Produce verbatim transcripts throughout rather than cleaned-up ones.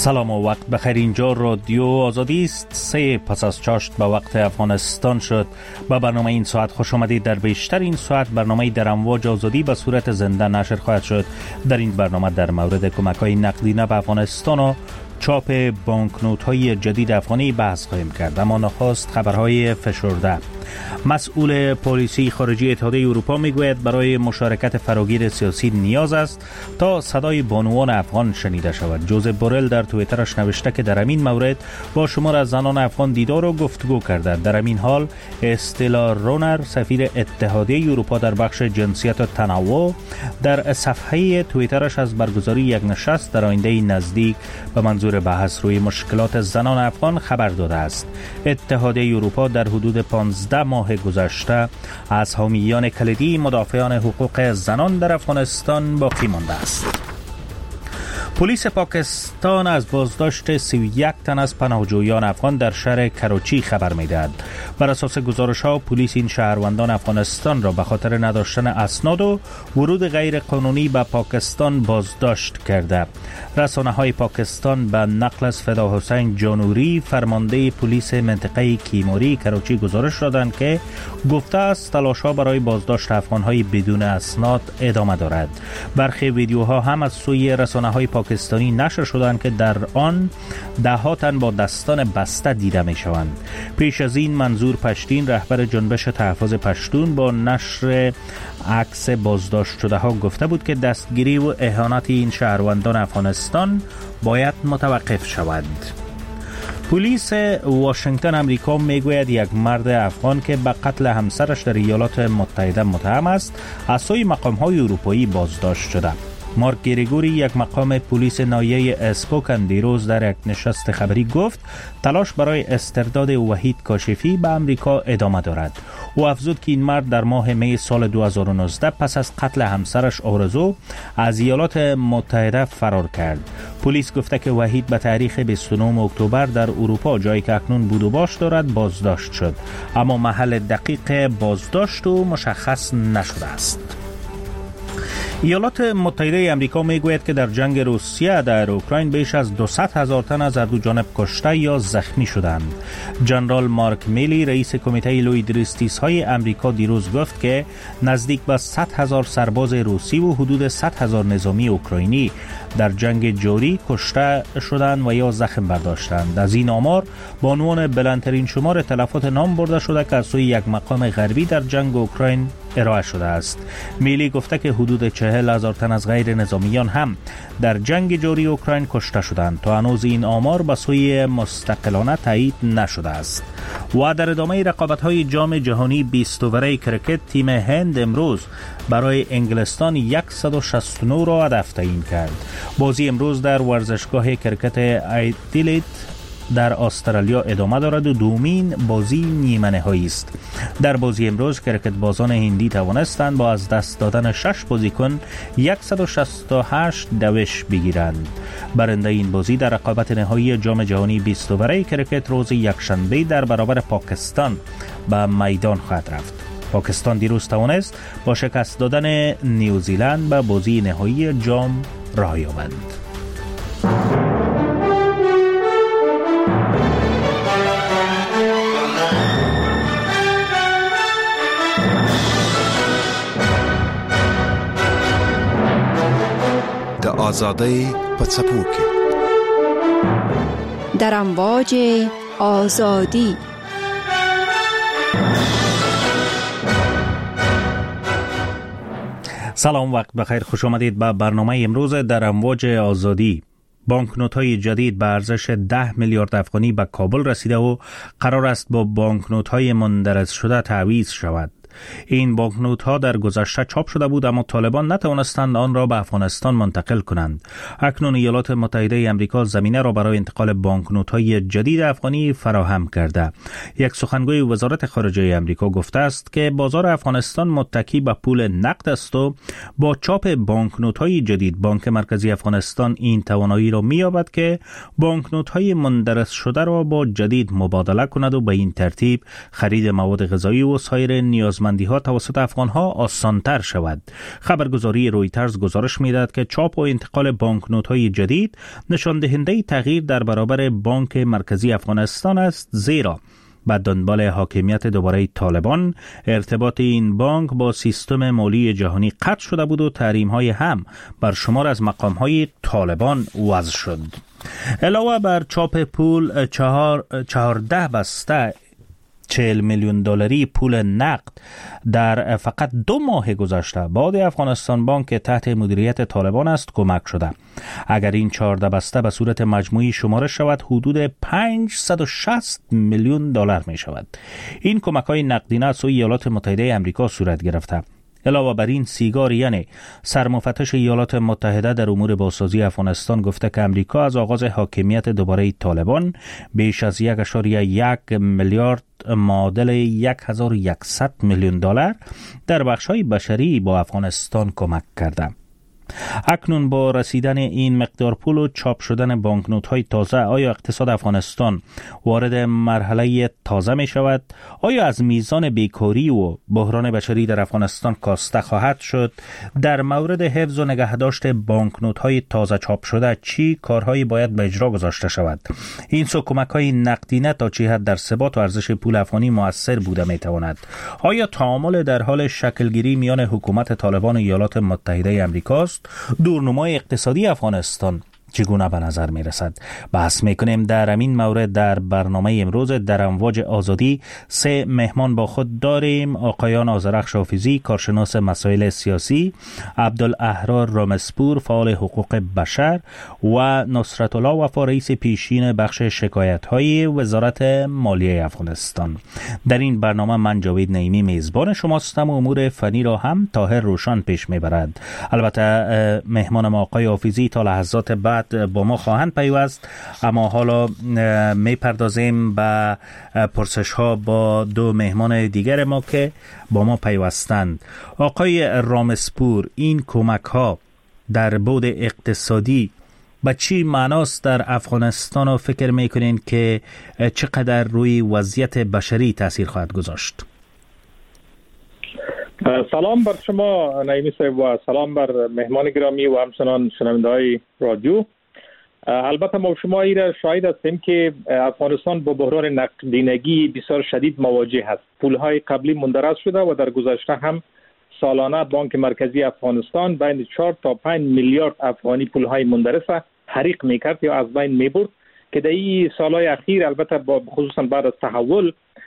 سلام و وقت بخیر. اینجا رادیو آزادی است. سه پس از چاشت به وقت افغانستان شد. با برنامه این ساعت خوش آمدید. در بیشتر این ساعت برنامه در امواج آزادی به صورت زنده نشر خواهد شد. در این برنامه در مورد کمک‌های نقدینه به افغانستان و چاپ بانکنوت‌های جدید افغانی بحث خواهیم کرد. اما نخست خبرهای فشرده. مسئول پالیسی خارجی اتحادیه اروپا میگوید برای مشارکت فراگیر سیاسی نیاز است تا صدای بانوان افغان شنیده شود. جوزف بورل در توییترش نوشته که در همین مورد با شمار از زنان افغان دیدار و گفتگو کرده. در همین حال استلا رونر سفیر اتحادیه اروپا در بخش جنسیت و تنوع در صفحه توییترش از برگزاری یک نشست در آینده نزدیک به منظور بحث روی مشکلات زنان افغان خبر داده است. اتحادیه اروپا در حدود پانزده ماه گذشته از حامیان کلیدی مدافعان حقوق زنان در افغانستان باقی مانده است. پلیس پاکستان از بازداشت سی و یک تن از پناهجویان افغان در شهر کراچی خبر می‌دهد. بر اساس گزارش‌ها پلیس این شهروندان افغانستان را به خاطر نداشتن اسناد و ورود غیر قانونی به پاکستان بازداشت کرده. رسانه‌های پاکستان به نقل از فدا حسین جانوری فرمانده پلیس منطقه کیموری کراچی گزارش دادند که گفته است تلاش‌ها برای بازداشت افغان‌های بدون اسناد ادامه دارد. برخی ویدیوها هم از سوی رسانه‌های پاکستانی نشر شدند که در آن ده ها تن با دستان بسته دیده می شوند. پیش از این منظور پشتین رهبر جنبش تحفظ پشتون با نشر عکس بازداشت شده ها گفته بود که دستگیری و اهانت این شهروندان افغانستان باید متوقف شود. پلیس واشنگتن امریکا میگوید یک مرد افغان که به قتل همسرش در ایالات متحده متهم است از سوی مقام‌های اروپایی بازداشت شده. مارک گریگوری یک مقام پلیس ناحیه اسپوکن دیروز در یک نشست خبری گفت تلاش برای استرداد وحید کاشفی به امریکا ادامه دارد. او افزود که این مرد در ماه می سال دو هزار و نوزده پس از قتل همسرش آرزو از ایالات متحده فرار کرد. پلیس گفته که وحید به تاریخ بیست و نهم اکتبر در اروپا، جایی که اکنون بود و باش دارد، بازداشت شد، اما محل دقیق بازداشت او مشخص نشده است. ایالات متحده امریکا میگوید که در جنگ روسیه در اوکراین بیش از دویست هزار تن از هر دو جانب کشته یا زخمی شدند. جنرال مارک میلی رئیس کمیته لویدریستیس های امریکا دیروز گفت که نزدیک به صد هزار سرباز روسی و حدود صد هزار نظامی اوکراینی در جنگ جاری کشته شدند و یا زخم برداشتند. از این آمار بانوان بلندترین شمار تلفات نام برده شده که از سوی یک مقام غربی در جنگ اوکراین ارائه شده است. میلی گفته که حدود چهل هزار تن از غیر نظامیان هم در جنگ جاری اوکراین کشته شدند. تا هنوز این آمار به سوی مستقلانه تایید نشده است. و در ادامه رقابت‌های جام جهانی بیست اووره کرکت تیم هند امروز برای انگلستان صد و شصت و نه را هدف تعیین کرد. بازی امروز در ورزشگاه کرکت ایدیلیت در استرالیا ادامه دارد و دومین بازی نیمه نهایی است. در بازی امروز کرکت بازان هندی توانستند با از دست دادن شش بازیکن صد و شصت و هشت دوش بگیرند. برنده این بازی در رقابت نهایی جام جهانی بیست اووره کرکت روز یکشنبه در برابر پاکستان به میدان خواهد رفت. پاکستان دیروز توانست با شکست دادن نیوزیلند به بازی نهایی جام راه یابد. آزادی په څپو کې در امواج آزادی. سلام، وقت بخیر، خوش آمدید به برنامه امروز در امواج آزادی. بانکنوت‌های جدید به ارزش ده میلیارد افغانی به کابل رسیده و قرار است با بانکنوت‌های مندرج شده تعویض شود. این بانکنوت ها در گذشته چاپ شده بود اما طالبان نتوانستند آن را به افغانستان منتقل کنند. اکنون ایالات متحده آمریکا زمینه را برای انتقال بانکنوت های جدید افغانی فراهم کرده. یک سخنگوی وزارت خارجه آمریکا گفته است که بازار افغانستان متکی به پول نقد است و با چاپ بانکنوت های جدید بانک مرکزی افغانستان این توانایی را می‌یابد که بانکنوت های مندرج شده را با جدید مبادله کند و به این ترتیب خرید مواد غذایی و سایر نیاز نیازمندی ها توسط افغان ها آسانتر شود. خبرگزاری رویترز گزارش می‌دهد که چاپ و انتقال بانکنوت های جدید نشان دهنده تغییر در برابر بانک مرکزی افغانستان است، زیرا بعد دنبال حاکمیت دوباره طالبان ارتباط این بانک با سیستم مالی جهانی قطع شده بود و تحریم های هم بر شمار از مقام های طالبان وضع شد. علاوه بر چاپ پول چهار چهارده بسته چهل میلیون دلاری پول نقد در فقط دو ماه گذشته بعد افغانستان بانک تحت مدیریت طالبان است کمک شده. اگر این چهارده بسته به صورت مجموعی شمارش شود حدود پانصد و شصت میلیون دلار می شود. این کمک های نقدینه از سوی ایالات متحده آمریکا صورت گرفته. علاوه بر این سیگاریان سرمفتش ایالات متحده در امور بازسازی افغانستان گفته که امریکا از آغاز حاکمیت دوباره طالبان بیش از یک اشاریه یک میلیارد معادل یک هزار و صد میلیون دلار در بخش‌های بشری با افغانستان کمک کرده. اکنون با رسیدن این مقدار پول و چاپ شدن بانکنوت‌های تازه آیا اقتصاد افغانستان وارد مرحله تازه می شود؟ آیا از میزان بیکاری و بحران بشری در افغانستان کاسته خواهد شد؟ در مورد حفظ و نگهداشت بانکنوت‌های تازه چاپ شده چی کارهایی باید به اجرا گذاشته شود؟ این سو کمک‌های نقدینه تا چه حد در ثبات و ارزش پول افغانی مؤثر بوده می تواند؟ آیا تعامل در حال شکلگیری میان حکومت طالبان و ایالات متحده آمریکاست؟ دورنمای اقتصادی افغانستان چگونه به نظر می رسد؟ بحث می کنیم در همین مورد در برنامه امروز. در امواج آزادی سه مهمان با خود داریم: آقایان آذرخش حافظی، کارشناس مسائل سیاسی، عبدالاحرار رامسپور، فعال حقوق بشر، و نصرت الله وفا، رئیس پیشین بخش شکایت های وزارت مالیه افغانستان. در این برنامه من جاوید نعیمی میزبان شماستم و امور فنی را هم طاهر روشن پیش می برد. البته مهمان ما آقای حافظی تا لحظات بعد با ما خواهند پیوست، اما حالا می پردازیم به پرسش ها با دو مهمان دیگر ما که با ما پیوستند. آقای رامسپور، این کمک ها در بعد اقتصادی به چی معناست در افغانستان و فکر میکنین که چقدر روی وضعیت بشری تاثیر خواهد گذاشت؟ سلام بر شما نعیمی صاحب و سلام بر مهمان گرامی و همچنان شنونده های رادیو. البته ما شما ایره شاهد هستیم که افغانستان با بحران نقدینگی بسیار شدید مواجه است. پولهای قبلی مندرس شده و در گذشته هم سالانه بانک مرکزی افغانستان بین چهار تا پنج میلیارد افغانی پولهای مندرس حریق میکرد یا از بین میبرد که در این سالهای اخیر البته با خصوصا بعد از تحول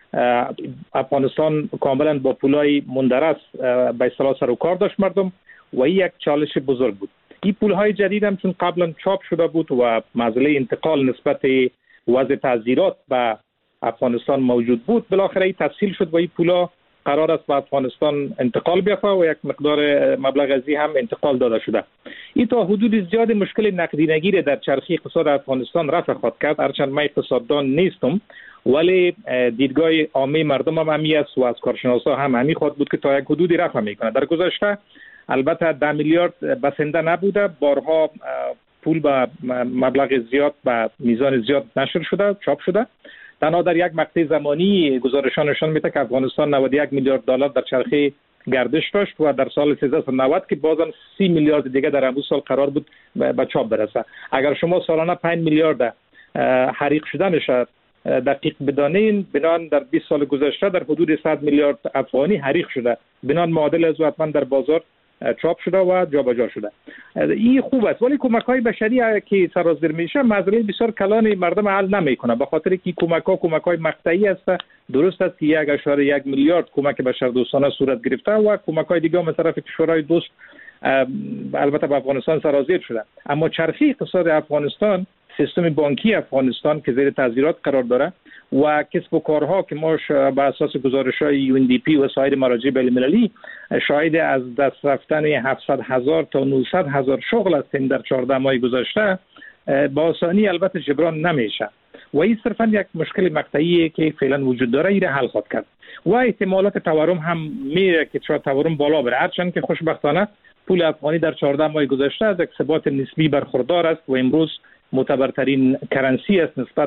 افغانستان کاملا با پولهای مندرس به اصطلاح سر و کار داشت مردم و این یک چالش بزرگ بود. این پولهای جدید هم چون قبلا چاپ شده بود و مسئله انتقال نسبت وضع تعزیرات به افغانستان موجود بود، بالاخره این تسهیل شد و این پولا قرار است به افغانستان انتقال بیافته و یک مقدار مبلغ ازی هم انتقال داده شده. این تا حدود زیاد مشکل نقدینگی را در چرخه اقتصاد افغانستان رفع خواهد کرد. هرچند من اقتصاددان نیستم ولی دیدگاه عامه مردم هم همی است و از کارشناسا هم همی خواهد بود که تا یک حدودی رفع میکنه. در گذشته البته ده میلیارد بسنده نبوده، بارها پول به مبلغ زیاد به میزان زیاد نشر شده، چاپ شده. تنها در یک مقطع زمانی گزارشان نشان میده که افغانستان نود و یک میلیارد دلار در چرخه گردش داشت و در سال سیزده و نود که بازم سی میلیارد دیگه در همون سال قرار بود به چاپ برسه. اگر شما سالانه پنج میلیارد حریق شده نشه دقیق بدانین، بنان در بیست سال گذشته در حدود صد میلیارد افغانی حریق شده، بنان معادل از حتما در بازار چاپ شده و جابجا شده. این خوب است ولی کمک‌های بشری که سرازیر میشه مسئله بسیار کلان مردم حل نمیکنه، به خاطر که کمک‌ها کمک‌های مقطعی است. درست است که یک اشاره یک میلیارد کمک بشردوستانه صورت گرفته و کمک‌های دیگه هم طرف کشورهای دوست البته به افغانستان سرازیر شده، اما چرخه اقتصاد افغانستان، سیستم بانکی افغانستان که زیر تعزیرات قرار داره و کسب و کارها که ما به اساس گزارش‌های یو ان دی پی و سایر مراجع بین‌المللی شاهد از دست رفتن هفتصد هزار تا نهصد هزار شغل هستیم در چهارده ماه گذشته، با آسانی البته جبران نمیشه و این صرفا یک مشکل مقطعی که فعلا وجود داره این حل خواهد کرد و احتمالات تورم هم میره که شاید تورم بالا بره، هرچند که خوشبختانه پول افغانی در چهارده ماه گذشته از یک ثبات نسبی برخوردار است و امروز معتبرترین کرنسی است نسبت به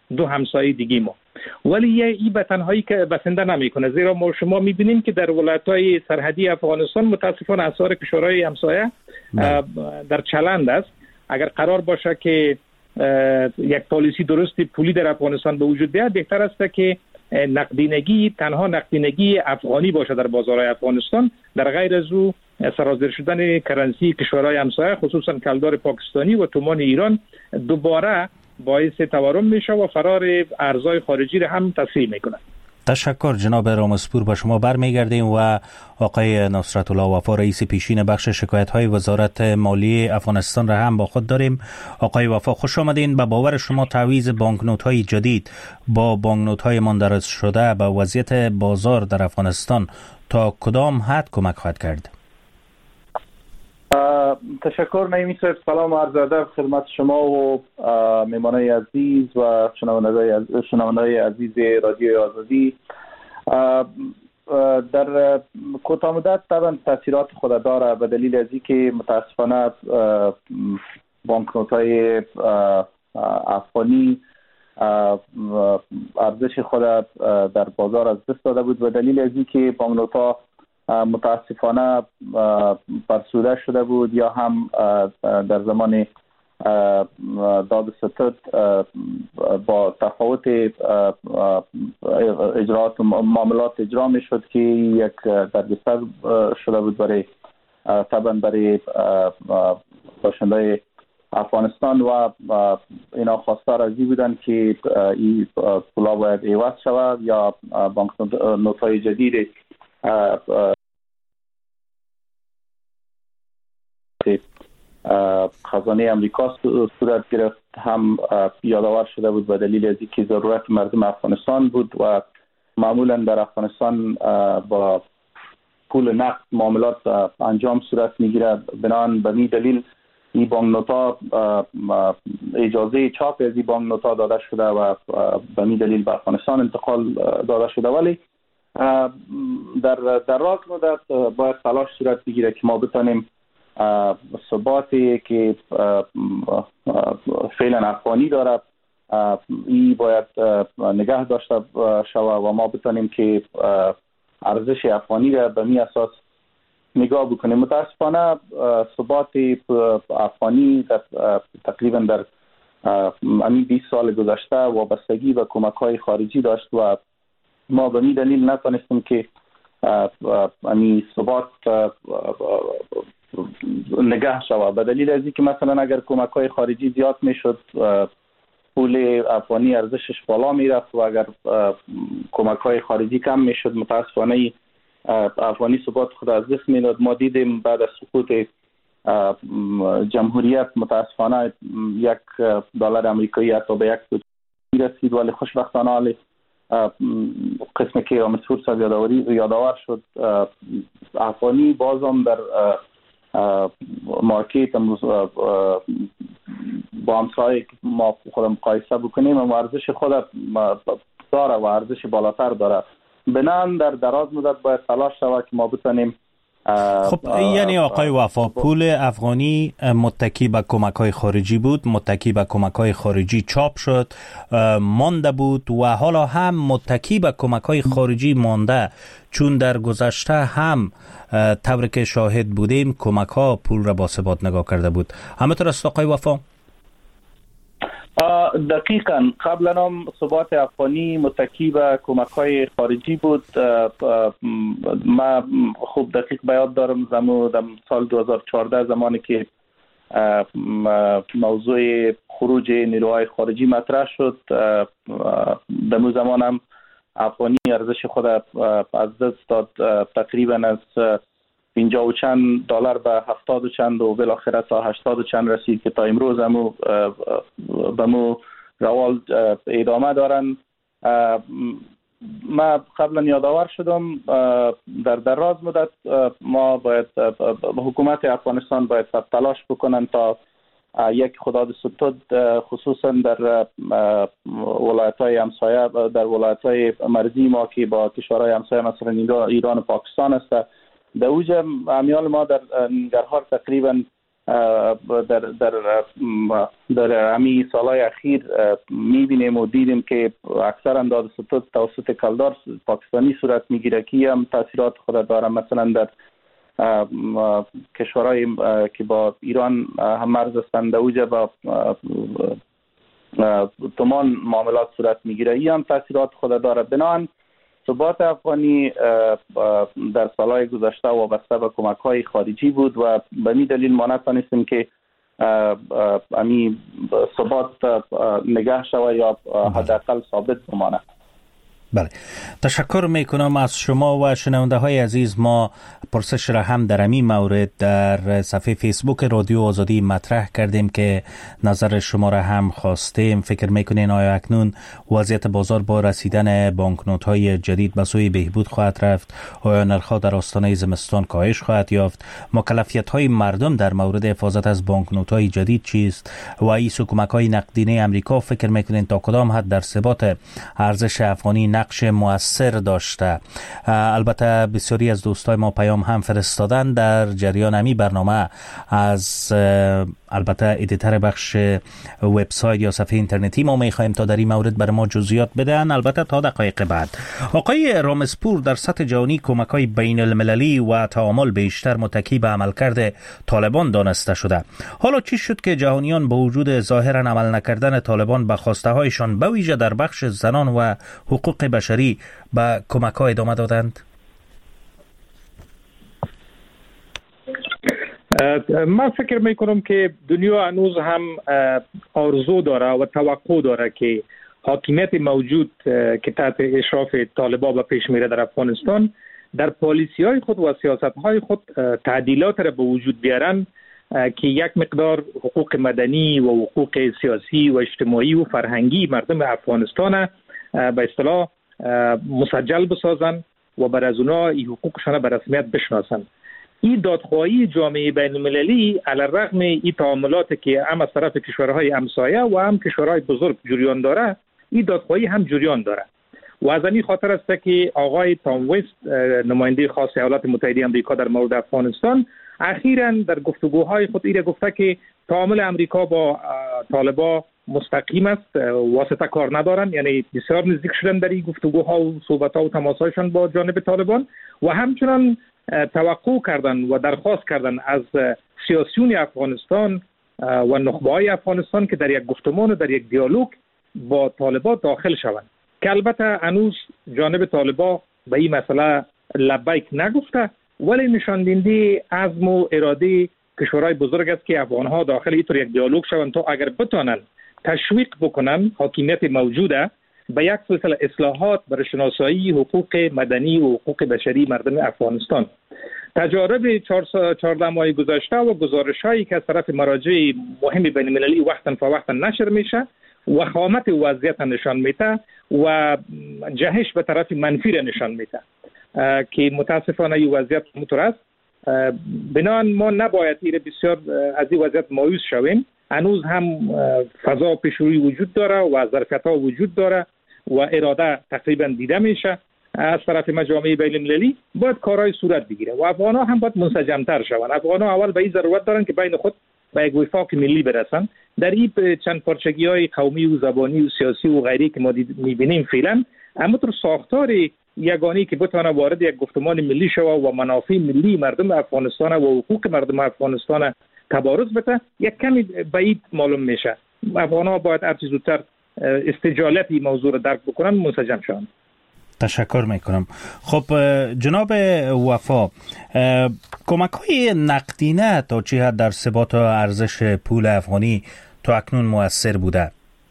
دو همسایه دیگه ما. ولی یه ای به تنهایی که بسنده نمیکنه، زیرا ما شما میبینیم که در ولایت‌های سرحدی افغانستان متاسفانه اثار کشورهای همسایه در چلند است. اگر قرار باشه که یک پالیسی درستی پولی در افغانستان به وجود بیاد، بهتر است که نقدینگی تنها نقدینگی افغانی باشه در بازارهای افغانستان، در غیر از او سرازیر شدن کرنسی کشورهای همسایه خصوصا کلدار پاکستانی و تومان ایران دوباره باعث تورم میشه و فرار ارزهای خارجی را هم تسریع میکنه. تشکر جناب رامسپور. با شما برمیگردیم و آقای نصرت الله وفا رئیس پیشین بخش شکایت‌های وزارت مالیه افغانستان را هم با خود داریم. آقای وفا خوش آمدین. به باور شما تعویض بانکنوت‌های جدید با بانکنوت‌های ماندرج شده به وضعیت بازار در افغانستان تا کدام حد کمک خواهد کرد؟ تشکر نعیمی صاحب. سلام و عرض ادب خدمت شما و مهمانای عزیز و شنوندگان عزیز رادیوی آزادی. در کوتاه مدت طبعا تاثیرات خود داره، به دلیل از اینکه متاسفانه بانکنوت‌های افغانی ارزش خود در بازار از دست داده بود، به دلیل از اینکه بانکنوت‌ها متاسفانه فرسوده شده بود یا هم در زمان داد ستد با تفاوت اجرات و معاملات اجرا می شد که یک دردسر شده بود برای طبعا برای باشندهای افغانستان و اینا خواستار از این بودن که این پولا باید عوض شود یا بانکنوت‌های جدید خزانه امریکا صورت گرفت هم یادآور شده بود به دلیل از اینکه ضرورت مردم افغانستان بود و معمولا در افغانستان با پول نقد معاملات انجام صورت میگیرد. بنابراین به این دلیل این بانکنوت‌ها اجازه چاپ از این بانکنوت‌ها داده شده و به این دلیل به افغانستان انتقال داده شده. ولی در در راست مدت باید تلاش صورت بگیره که ما بتانیم ثباتی که فعلا افغانی داره این باید نگه داشته شود و ما بتانیم که ارزش افغانی را به می اساس نگاه بکنیم. متاسفانه ثبات افغانی در تقریبا در همین بیست سال گذشته وابستگی و کمک‌های خارجی داشت و ما به این دلیل نتونستیم که همین ثبات نگه شود. به دلیل از اینکه مثلا اگر کمک‌های خارجی زیاد میشد پول افغانی ارزشش بالا میرفت و اگر کمک‌های خارجی کم میشد متاسفانه افغانی ثبات خود از دست میداد. ما دیدیم بعد از سقوط جمهوریت متاسفانه یک دلار آمریکایی حتی به یک رسید، ولی خوشبختانه حالی قسمی که رامسپور صاحب یادآور شد افغانی بازم در مارکت امروز با همسایه ما خود مقایسه بکنیم و ارزش خود داره و ارزش بالاتر داره. بنان در دراز مدت باید تلاش شود که ما بتونیم. خب یعنی آقای وفا پول افغانی متکی به کمک‌های خارجی بود، متکی به کمک‌های خارجی چاپ شد مانده بود و حالا هم متکی به کمک‌های خارجی مانده، چون در گذشته هم طوری که شاهد بودیم کمک‌ها پول را با ثبات نگاه کرده بود. همینطور است آقای وفا؟ دقیقاً قبلا هم ثبات افغانی متکی به کمک‌های خارجی بود. ما خوب دقیق به یاد دارم زمان در سال دو هزار و چهارده زمانی که موضوع خروج نیروهای خارجی مطرح شد، در اون زمان هم افغانی ارزش خود از دست داد، تقریبا از پنجاه و چند دلار به هفتاد و چند و بالاخره تا هشتاد و چند رسید که تا امروز همو به مو روال ادامه دارن. ما قبلا یادآور شدم در دراز مدت ما باید حکومت افغانستان باید تلاش بکنن تا یک خداد ستود خصوصا در ولایت‌های همسایه، در ولایت‌های مرزی ما که با کشورهای همسایه مثلا ایران و پاکستان است، در اوج امیال ما در ننگرهار تقریبا در در در همین سالهای اخیر میبینیم و دیدیم که اکثر انداز ستود توسط کلدار پاکستانی صورت میگیره که هم تاثیرات خود داره. مثلا در کشورهای که با ایران هم مرز هستند اوجه با تمام معاملات صورت میگیره، این هم تاثیرات خود داره. بنابراین ثبات افغانی در سالهای گذشته وابسته به کمک‌های خارجی بود و به این دلیل ما نتوانستیم که امی ثبات نگه شود یا حداقل ثابت بماند. بله، تشکر میکنم از شما و شنونده های عزیز. ما پرسش را هم در این مورد در صفحه فیسبوک رادیو آزادی مطرح کردیم که نظر شما را هم خواستیم. فکر میکنین آیا اکنون وضعیت بازار با رسیدن بانکنوت های جدید به سوی بهبود خواهد رفت؟ آیا نرخ‌ها در آستانه زمستان کاهش خواهد یافت؟ مکلفیت های مردم در مورد حفاظت از بانکنوت های جدید چیست؟ و این کمک های نقدینه امریکا فکر میکنین تا کدام حد در ثبات ارزش افغانی نقش مؤثر داشته؟ البته بسیاری از دوستای ما پیام هم فرستادن در جریان امی برنامه از البته ادیتر بخش وبسایت یا صفحه اینترنتی. ما میخوایم تا در این مورد بر ما جزئیات بدن، البته تا دقایق بعد. آقای رامسپور، در سطح جهانی کمک‌های بین المللی و تعامل بیشتر متکی به عملکرد طالبان دانسته شده. حالا چی شد که جهانیان با وجود ظاهرا عمل نکردن طالبان به خواسته هایشان به ویژه در بخش زنان و حقوق بشری به کمک‌ها ادامه دادند؟ من فکر میکنم که دنیا هنوز هم آرزو داره و توقع داره که حاکمیت موجود که تحت اشراف طالبان به پیش میره در افغانستان در پالیسی های خود و سیاست های خود تعدیلات را به وجود بیارن که یک مقدار حقوق مدنی و حقوق سیاسی و اجتماعی و فرهنگی مردم افغانستان به اصطلاح مسجل بسازن و بر از اونا این حقوقشان به رسمیت بشناسن. این دادخواهی جامعه بین المللی علی الرغم این تعاملاتی که هم از طرف کشورهای همسایه و هم کشورهای بزرگ جریان داره، این دادخواهی هم جریان داره و از این خاطر است که آقای تام وست نماینده خاص ایالات متحده آمریکا در مورد افغانستان اخیراً در گفتگوهای خود ایره گفته که تعامل امریکا با طالبان مستقیم است، واسطه کار ندارن، یعنی بسیار نزدیک شدن در این گفتگوها و صحبت‌ها و تماس‌هایشان با جانب طالبان و همچنان توقع کردن و درخواست کردن از سیاسیون افغانستان و نخبه‌های افغانستان که در یک گفتمان و در یک دیالوگ با طالبان داخل شوند که البته هنوز جانب طالبان به این مسئله لبیک نگفته، ولی نشان دهنده عزم و اراده کشورهای بزرگ است که افغان‌ها داخل اینطور یک دیالوگ شوند تا اگر بتوانند تشویق بکنن حاکمیت موجوده به یک سلسله اصلاحات برای شناسایی حقوق مدنی و حقوق بشری مردم افغانستان. تجارب چهارده ماه گذشته و گزارش‌هایی که از طرف مراجع مهم بین المللی وقتا فوقتا نشر میشه و خامت وضعیت نشان میده و جهش به طرف منفی را نشان میده که متاسفانه این وضعیت مطور است. بنابراین ما نباید ایره بسیار از این وضعیت مایوس شویم. هنوز هم فضا پیشروی وجود داره و ظرفیت‌ها وجود داره و اراده تقریبا دیده میشه از طرف مجامع بین المللی. باید کارهای صورت بگیره و افغان‌ها هم باید منسجم‌تر شوند. افغان‌ها اول به این ضرورت دارن که بین خود به یک وفاق ملی برسن. در این چند پارچگی‌های قومی و زبانی و سیاسی و غیری که ما می‌بینیم فعلا، اما در ساختار یگانی که بتونه وارد یک گفتمان ملی شود و منافع ملی مردم افغانستان و حقوق مردم افغانستان تبارز بده، یک کمی بعید معلوم میشه. افغان‌ها باید هر چه زودتر استجالت این موضوع رو درک بکنن، منسجم شوند. تشکر میکنم. خب جناب وفا، کمک‌های نقدینه تا چه حد در ثبات و ارزش پول افغانی تا اکنون مؤثر بوده؟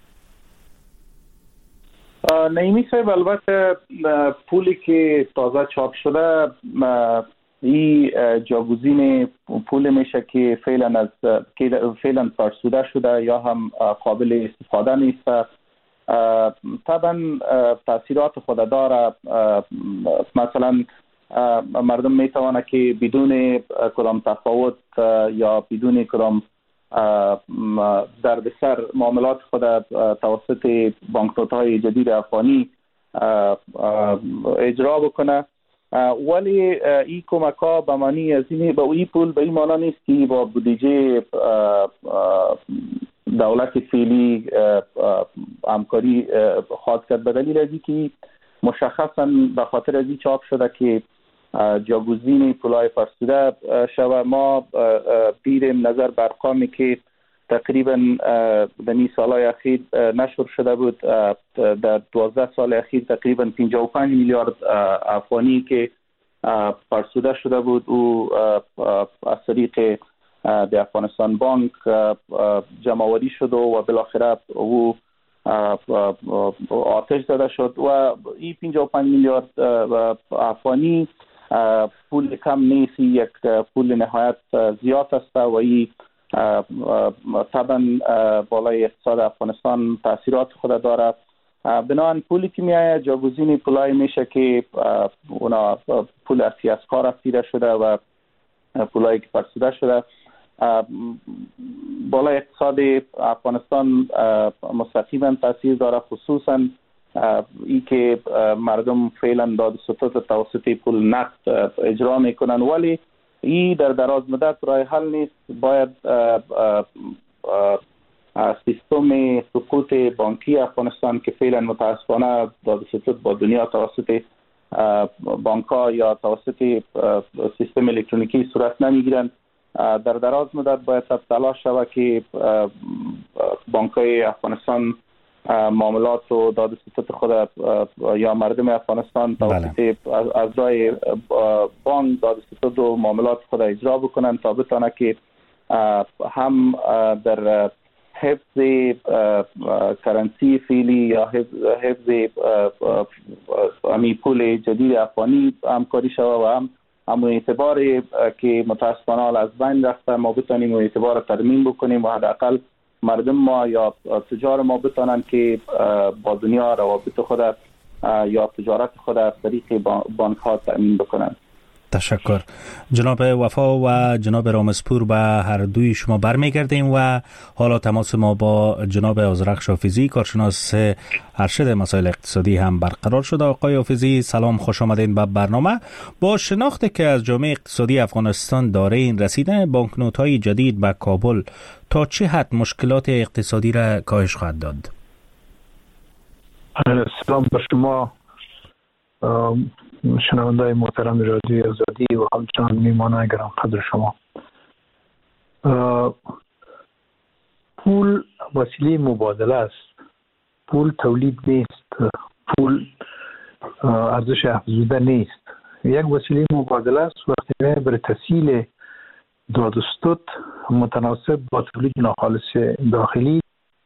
نعیمی صاحب، البته پولی که تازه چاپ شده این جاگزین پول میشه که فعلا از فعلا فرسوده شده یا هم قابل استفاده نیست. طبعا تاثیرات خود داره. مثلا مردم میتونه که بدون کدام تفاوت یا بدون کدام دردسر معاملات خود توسط بانکنوت های جدید افغانی اجرا بکنه. ولی این کمک ها به معنی از این با این پول به این معنا نیست که با بودجه دولت فعلی همکاری خواهد کرد، به دلیل از اینکه مشخصا به خاطر از این چاپ شده که جاگزین پولای فرسوده شوه. ما دیدیم نظر بر ارقامی که تقریبا در این سالهای اخیر نشر شده بود، در دوازده سال اخیر تقریبا پنجاه و پنج میلیارد افغانی که فرسوده شده بود او از طریق در افغانستان بانک جمع‌آوری شد و بالاخره او آتش زده شد و این پنجاه و پنج میلیارد افغانی پول کم نیست، یک پول نهایت زیاد است و این طبعا بالای اقتصاد افغانستان تاثیرات خود داره. بنابراین پولی که میآید جاگزین پولای میشه که اونا پول ارتی از کار رسیده شده و پولایی که فرسوده شده بالای اقتصاد افغانستان مستقیما تاثیر داره، خصوصا ای که مردم فعلا داد ستد توسط پول نقد اجرا میکنن، ولی این در دراز مدت راه حل نیست. باید سیستم سقوط بانکی افغانستان که فعلا متاسفانه داد ستد با دنیا توسط بانک ها یا توسط سیستم الکترونیکی صورت نمیگیرند، در دراز مدت باید تلاش شود که بانک های افغانستان معاملات و داد ستد خود یا مردم افغانستان توسط اعضای بانک داد ستد و معاملات خود اجرا بکنن تا بتونه که هم در حفظ کرنسی فعلی یا حفظ امی پول جدید افغانی همکاری شود و هم همون اعتبار که متاسفانه از بین رفته ما بتونیم اون اعتبار ترمیم بکنیم و حداقل مردم ما یا تجار ما بتونن که با دنیا روابط خود یا تجارت خود از طریق بانک ها تامین بکنن. تشکر جناب وفا و جناب رامزپور، به هر دوی شما برمیگردیم و حالا تماس ما با جناب آذرخش حافظی کارشناس ارشد مسائل اقتصادی هم برقرار شده. آقای حافظی سلام، خوش آمدین به برنامه. با شناختی که از جامعه اقتصادی افغانستان دارین، رسیدن بانکنوت‌های جدید به کابل تا چه حد مشکلات اقتصادی را کاهش خواهد داد؟ سلام بر شما شنونده‌های محترم رادیوی آزادی و همچنان میهمانان گران قدر شما. پول وسیله مبادله است، پول تولید نیست، پول ارزش افزوده نیست، یک وسیله مبادله است. وقتی برای تسهیل داد و ستد متناسب با تولید ناخالص داخلی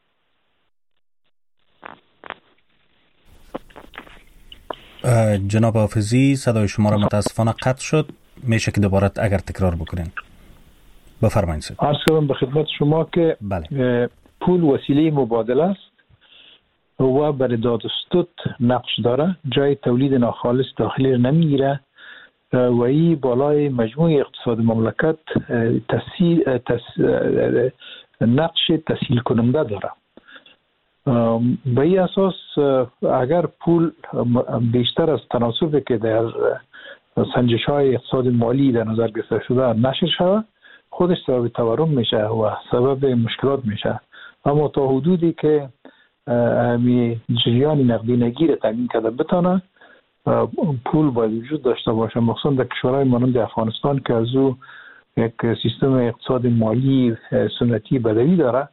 جناب حافظی صدای شما را متاسفانه قطع شد، میشه که دوباره اگر تکرار بکنین بفرمایید. عرض کردم به خدمت شما که بله. پول وسیله مبادله است و برای داد و ستد نقش داره، جای تولید ناخالص داخلی را نمیگیره و این بالای مجموع اقتصاد مملکت تسهیل تس... نقش تسهیل کننده داره. به این اساس اگر پول بیشتر از تناسبی که در سنجش های اقتصاد مالی در نظر گرفته شده نشر شود، خودش سبب تورم میشه و سبب مشکلات میشه. اما تا حدودی که همی جریان نقدینگی را تامین کرده بتانه، پول باید وجود داشته باشه، مخصوصا در کشورهای مانند افغانستان که از او یک سیستم اقتصاد مالی سنتی بدوی داره.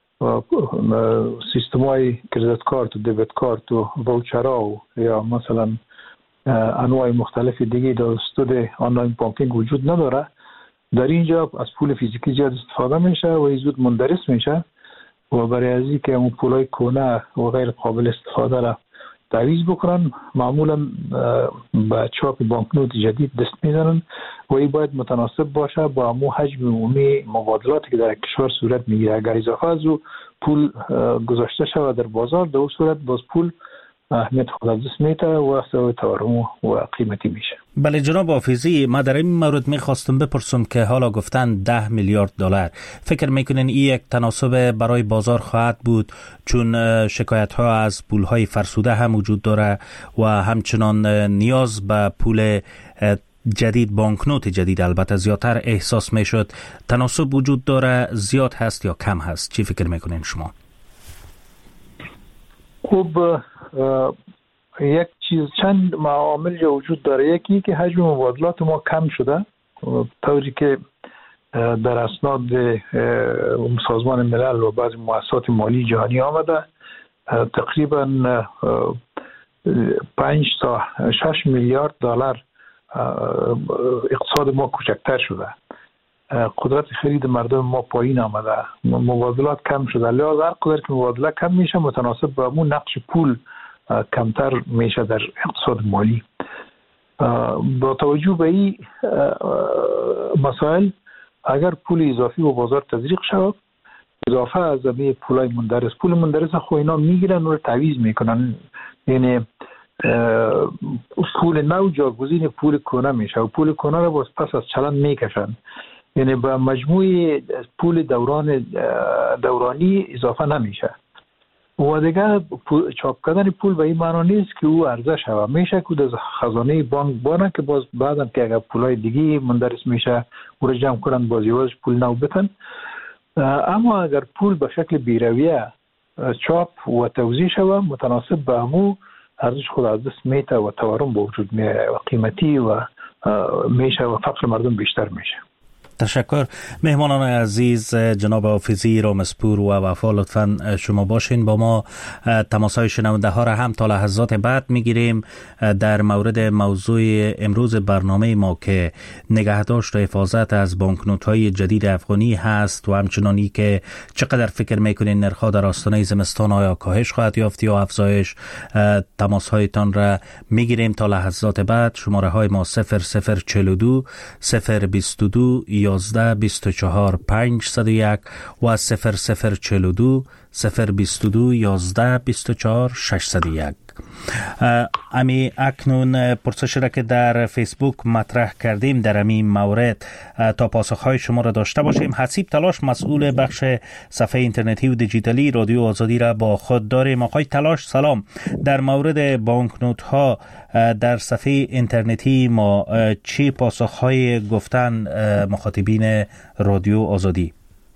سیستم های کریدت کارت و دیبت کارت و واوچرها و یا مثلا انواع مختلف دیگه داد ستد آنلاین بانکینگ وجود نداره. در اینجا از پول فیزیکی زیاد استفاده میشه و زود مندرس میشه و برای از این که اون پولای کهنه و غیر قابل استفاده را تعویض بکنن، معمولا به چاپ بانکنوت جدید دست میزنن و این باید متناسب باشه با همون حجم عمومی مبادلاتی که در کشور صورت میگیره. اگر اضافه از او پول گذاشته شود در بازار، در اون صورت باز پول اهمیت خود از دست میده و سوی تورم و قیمتی میشه. بله جناب حافظی، ما در این مورد میخواستم بپرسم که حالا گفتن ده میلیارد دلار، فکر میکنین این یک تناسب برای بازار خواهد بود؟ چون شکایت ها از پول های فرسوده هم وجود داره و همچنان نیاز به پول جدید، بانکنوت جدید البته زیادتر احساس میشد. تناسب وجود داره، زیاد هست یا کم هست؟ چی فکر میکنین شما؟ خب یک چیز، چند معامل وجود داره. یکی که حجم مبادلات ما کم شده، طوری که در اسناد سازمان ملل و بعضی مؤسسات مالی جهانی آمده تقریبا پنج تا شش میلیارد دلار اقتصاد ما کوچکتر شده، قدرت خرید مردم ما پایین آمده، مبادلات کم شده. لذا هر قدر که مبادله کم میشه متناسب با همون نقش پول کمتر میشه در اقتصاد مالی. با توجه به این مسائل اگر پول اضافی و بازار تزریق شود، اضافه از همه پولای مندرس، پول مندرس خو اینا میگیرن و تعویض میکنن، یعنی پول نو جاگزین پول کهنه میشه و پول کهنه رو باز پس از چلن میکشن، یعنی به مجموع پول دوران دورانی اضافه نمیشه. و دیگه چاپ کردن پول به این معنی نیست که او عرضه شود، میشه که از خزانه بانک بانه که باز بعدم که اگر پولای دیگه مندرس میشه او رو جمع کنن باز یواش پول نو بتن. اما اگر پول به شکل بیرویه چاپ و توزیع شود متناسب به همو ارزش خود از دست میته و تورم به وجود میاره و قیمتی و میشه و فقر مردم بیشتر میشه. تشکر. مهمانان عزیز، جناب حافظی رامسپور و وفا، لطفاً شما باشین با ما. تماسهای شنونده ها را هم تا لحظات بعد میگیریم در مورد موضوع امروز برنامه ما که نگهداشت و حفاظت از بانکنوت های جدید افغانی هست و همچنانی که چقدر فکر میکنین نرخ‌ها در آستانه زمستان آیا کاهش خواهد یافت یا افزایش. تماسهایتان را میگیریم تا لحظات بعد. شماره های ما صفر صفر چهل و دو صفر بیست و دو یازده بیست و چهار پنجصد و یک و صفر صفر چهل و دو صفر بیست و دو یازده بیست و چهار ششصد و یک. امی اکنون پرسش را که در فیسبوک مطرح کردیم در این مورد تا پاسخهای شما را داشته باشیم. حسیب تلاش، مسئول بخش صفحه اینترنتی و دیجیتالی رادیو آزادی را با خود داریم. آقای تلاش سلام. در مورد بانکنوت ها در صفحه اینترنتی ما چی پاسخهای گفتن مخاطبین رادیو آزادی؟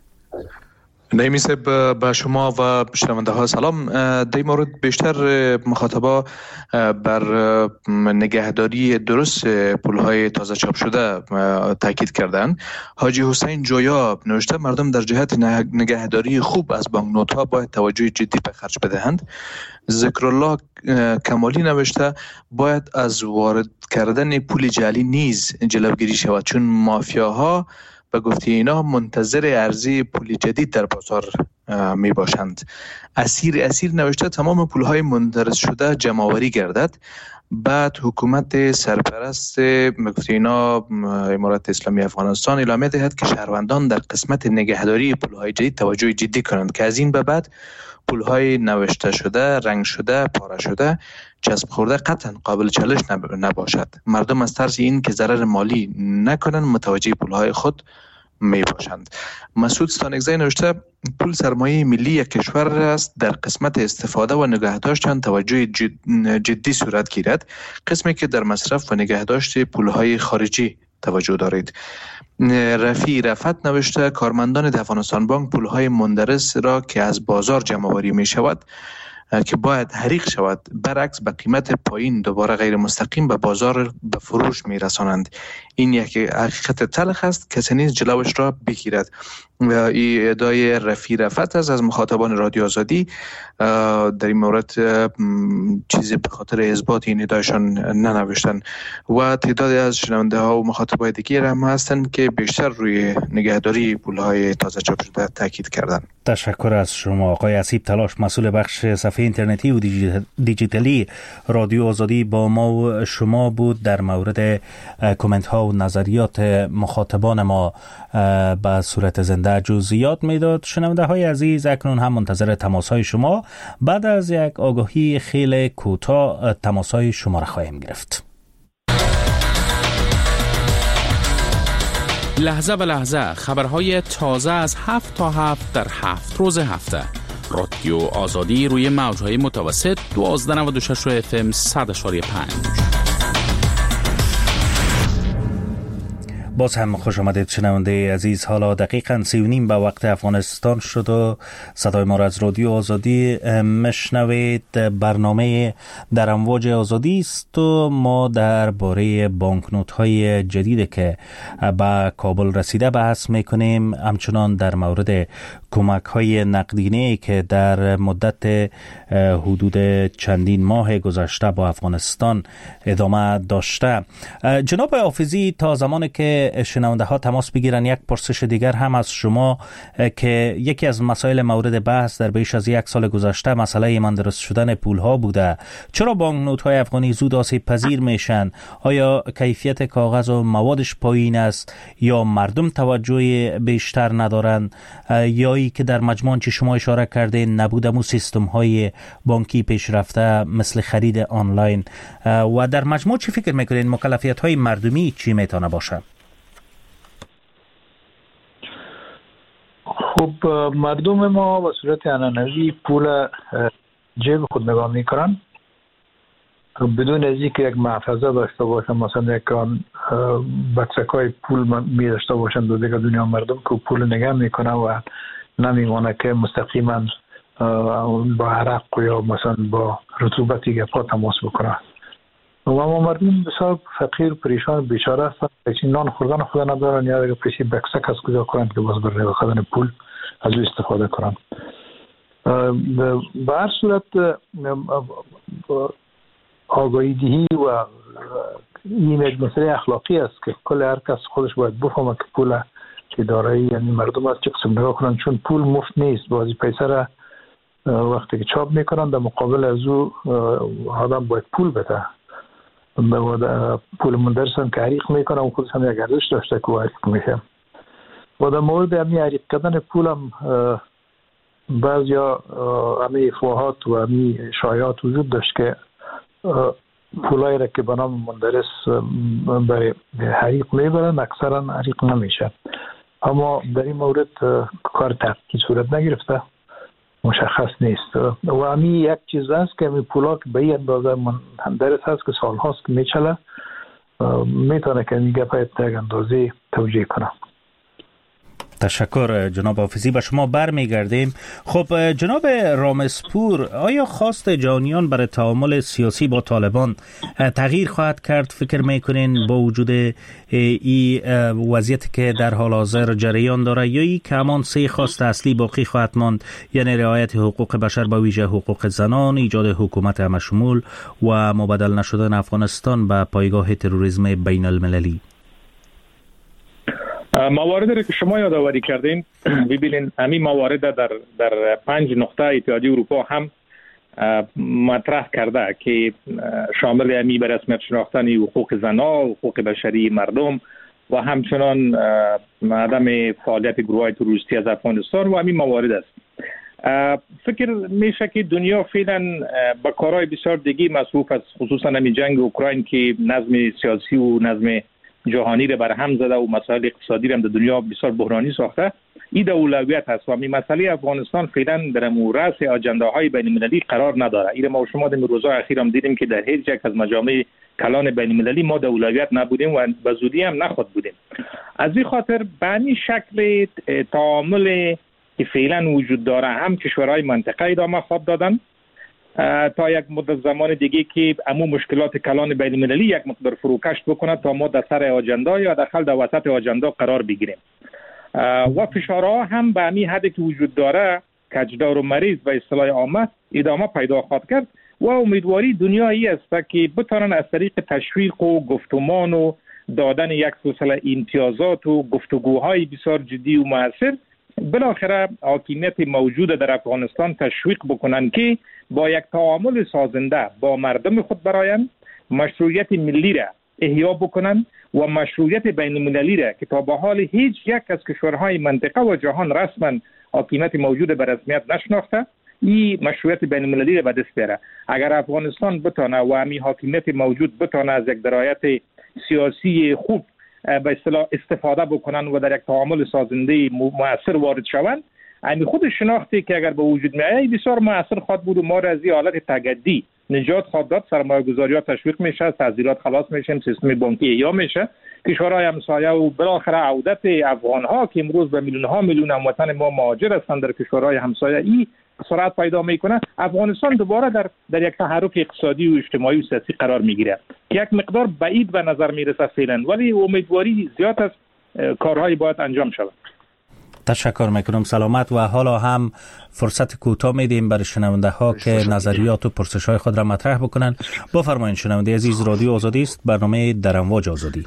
نایمی صاحب به شما و شنونده ها سلام. در این مورد بیشتر مخاطبا بر نگهداری درست پولهای تازه چاپ شده تاکید کردند. حاجی حسین جویا نوشته مردم در جهت نگهداری خوب از بانکنوت ها باید توجه جدی به خرج بدهند. ذکرالله کمالی نوشته باید از وارد کردن پول جعلی نیز جلوگیری شود، چون مافیاها به گفته اینا منتظر عرضه پول جدید در بازار می باشند. اسیر اسیر نوشته تمام پولهای مندرس شده جمع آوری گردد. بعد حکومت سرپرست به گفته اینا امارت اسلامی افغانستان اعلامیه دهد که شهروندان در قسمت نگهداری پولهای جدید توجه جدی کنند که از این به بعد پولهای نوشته شده، رنگ شده، پاره شده، چسب خورده قطعا قابل چالش نباشد. مردم از ترس این که ضرر مالی نکنند متوجه پولهای خود می باشند. مسعود ستانکزی نوشته پول سرمایه ملی یک کشور است، در قسمت استفاده و نگهداشت آن توجه جدی صورت گیرد، قسمی که در مصرف و نگهداشت پولهای خارجی توجه دارید. رفیع رفت نوشته کارمندان افغانستان بانک پولهای مندرس را که از بازار جمع آوری می شود که باید حریق شود برعکس به قیمت پایین دوباره غیر مستقیم به بازار به فروش می رسانند. این یک حقیقت تلخ است، کسی نیز جلوش را بگیرد. این ادعای رفیع رفت است از مخاطبان رادیو آزادی. در این مورد چیزی به خاطر اثبات این ادعایشان ننوشتن و تعدادی از شنونده ها و مخاطبای دیگر هم هستند که بیشتر روی نگهداری پولهای تازه چاپ شده تاکید کردند. تشکر از شما آقای حسیب تلاش، مسئول بخش صفحه صفحه اینترنتی و دیجیتالی رادیو آزادی با ما و شما بود در مورد کامنت ها و نظریات مخاطبان ما به صورت زنده جزئیات میداد. شنونده های عزیز، اکنون هم منتظر تماس های شما. بعد از یک آگاهی خیلی کوتاه تماس های شما را خواهیم گرفت. لحظه به لحظه خبرهای تازه از هفت تا هفت در هفت روز هفته. رادیو آزادی روی موجهای متوسط دوازده نود و شش اف ام صد و پنج. باز هم خوش آمدید شنونده عزیز. حالا دقیقاً سی و نیم به وقت افغانستان شد و صدای ما را از رادیو آزادی مشنوید. برنامه در امواج آزادی است و ما درباره بانکنوت های جدید که به کابل رسیده بحث میکنیم، همچنان در مورد کمک های نقدینه که در مدت حدود چندین ماه گذشته با افغانستان ادامه داشته. جناب حافظی، تا زمانی که شنونده ها تماس بگیرن یک پرسش دیگر هم از شما که یکی از مسائل مورد بحث در بیش از یک سال گذشته مسئله ایمان درست شدن پول ها بوده. چرا بانکنوت های افغانی زود آسیب پذیر میشن؟ آیا کیفیت کاغذ و موادش پایین است یا مردم توجه بیشتر ندارن یا ای که در مجموع چی شما اشاره کردین نبودم سیستم های بانکی پیشرفته مثل خرید آنلاین و در مجموع چی فکر میکنین مکلفیت های مردمی چی میتونه باشه؟ خب مردم ما به صورت عنعنوی پول جیب خود نگاه میکنن بدون از اینکه یک محفظه داشته باشن، مثلا یک بکسکای پول می داشته باشن دو دیگه دنیا مردم که پول نگاه میکنن و نمیمونه که مستقیما با عرق یا مثلا با رطوبتی گپا تماس بکنن. و ما مردم بسیار فقیر پریشان بیچاره هستن، هیچ نان خوردن خود ندارن یا دیگه پیشی بکسک از کجا کنن که باز برای بخدن پول از او استفاده کنن. به هر صورت آگاهی دهی و این یک مسئله اخلاقی است که کل هر کس خودش باید بفهمه که پول که داره یعنی مردم از چه قسم نگاه کنن، چون پول مفت نیست. بازی پیسه را وقتی که چاپ میکنن در مقابل از او آدم باید پول بده. پول مندرسن که عریق میکنن و خودش هم یک ارزش داشته که عریق میشه. و در مورد همی عریق کردن پول هم بعضی ها همی افواهات و همی شایعات وجود داشت که پولایی را که به نام مندرس برای حریق میبرن اکثرا حریق نمیشه. اما در این مورد کار تحقیقی صورت نگرفته، مشخص نیست. و همی یک چیز هست که همی پولا که به این اندازه مندرس هست که سال هاست که میچله میتونه که همی گپای یک اندازه توجیه کنه. تشکر جناب حافظی. به شما برمیگردیم. خب جناب رامسپور، آیا خواست جهانیان برای تعامل سیاسی با طالبان تغییر خواهد کرد؟ فکر میکنین با وجود این وضعیتی که در حال حاضر جریان داره یا ای که همان سه خواست اصلی باقی خواهد ماند، یعنی رعایت حقوق بشر با ویژه حقوق زنان، ایجاد حکومت همشمول و مبادله نشدن افغانستان به پایگاه تروریسم بین المللی؟ مواردی رو که شما یادآوری کردین ببینین، همین موارد در در پنج نقطه اتحادیه اروپا هم مطرح کرده که شامل همی به رسمیت شناختن حقوق زنان، حقوق بشری مردم و همچنان عدم فعالیت گروه‌های تروریستی از افغانستان و همین موارد است. فکر میشه که دنیا فعلا با کارهای بسیار دیگه مصروف است، خصوصا همین جنگ اوکراین که نظم سیاسی و نظم جهانی را برهم زده و مسائل اقتصادی را هم در دنیا بسیار بحرانی ساخته. این در اولویت هست و این مسئله افغانستان فعلا در رأس اجنداهای بین المللی قرار نداره. این ما و شما در روزهای اخیر هم دیدیم که در هیچ یک از مجامع کلان بین المللی ما در اولویت نبودیم و به زودی هم نخواهد بودیم. از این خاطر به همین شکل تعامل که فعلا وجود داره هم کشورهای منطقه ادامه خواهد دادن تا یک مدت زمان دیگه که عموم مشکلات کلان بین المللی یک مقدار فروکش بکنه تا ما در سر اجندا یا داخل در وسط اجندا قرار بگیریم. و فشارها هم به همین حدی که وجود داره کجدار و مریض و اصطلاح عامه ادامه پیدا خواهد کرد و امیدواری دنیایی است که بتونن از طریق تشویق و گفتمان و دادن یک سلسله امتیازات و گفتگوهای بسیار جدی و مؤثر بالاخره حاکمیت موجود در افغانستان تشویق بکنن که با یک تعامل سازنده با مردم خود برایند، مشروعیت ملی را احیا بکنن و مشروعیت بین المللی را که تا به حال هیچ یک از کشورهای منطقه و جهان رسما حاکمیت موجود به رسمیت نشناخته، این مشروعیت بین المللی را به دست بیاره. اگر افغانستان بتونه و همین حاکمیت موجود بتونه از یک درایت سیاسی خوب به اصطلاح استفاده بکنن و در یک تعامل سازنده مؤثر وارد شوند، همین خود شناختی که اگر به وجود میاد بسیار مؤثر خواهد بود و ما را از این حالت تگدی نجات خواهد داد. سرمایه گذاری ها تشویق میشه، تعزیرات خلاص میشه، سیستم بانکی احیا میشه، کشورهای همسایه و بالاخره عودت افغان ها که امروز به میلیون ها میلیون هموطن ما مهاجر هستند در کشورهای همسایه این سرعت پیدا میکنه. افغانستان دوباره در در یک تحرک اقتصادی و اجتماعی و سیاسی قرار میگیره که یک مقدار بعید به نظر میرسه فعلا، ولی امیدواری زیاد است کارهای باید انجام شود. تشکر میکنم. سلامت. و حالا هم فرصت کوتاه میدیم برای شنونده ها که نظریات و پرسش های خود را مطرح بکنن. بفرمایید شنونده عزیز، رادیو آزادی است، برنامه در امواج آزادی.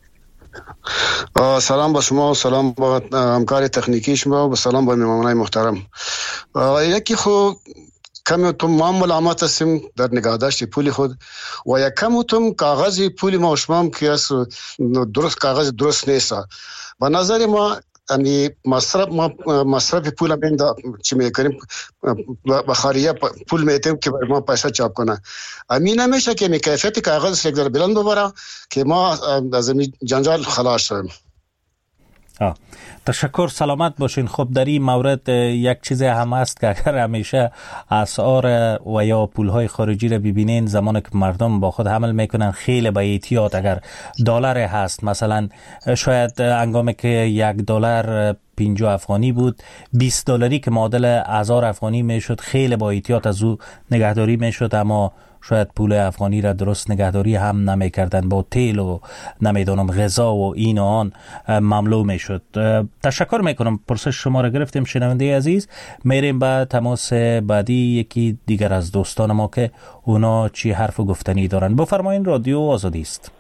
سلام با شما و سلام با همکار تکنیکی شما و سلام با مهمانان محترم. یکی خو کمی تو ما ملامت هستیم در نگهداشت پول خود و یک کمی تو کاغذ پول ما و شما که درست کاغذ درست نیست. به نظر ما یعنی مصرف ما مصرف پول هم چی میکنیم بخاریه پول میتیم که ما پیسه چاپ کنه. امین نمیشه که کیفیت کاغذ یک ذره بلند ببره که ما از این جنجال خلاص شویم. آه. تشکر. سلامت باشین. خب در این مورد یک چیز هم است که اگر همیشه اسعار و یا پولهای خارجی را ببینین زمانی که مردم با خود حمل میکنن خیلی با احتیاط، اگر دلار هست مثلا شاید انگامی که یک دلار پنجاه افغانی بود بیست دلاری که معادل هزار افغانی میشد خیلی با احتیاط از او نگهداری میشد، اما شاید پول افغانی را درست نگهداری هم نمیکردن، با تیل و نمیدونم غذا و این و آن مملو میشد. تشکر میکنم. پرسش شما را گرفتیم شنونده عزیز. میریم به تماس بعدی یکی دیگر از دوستان ما که اونا چی حرف و گفتنی دارن. بفرمایید، رادیو آزادی است.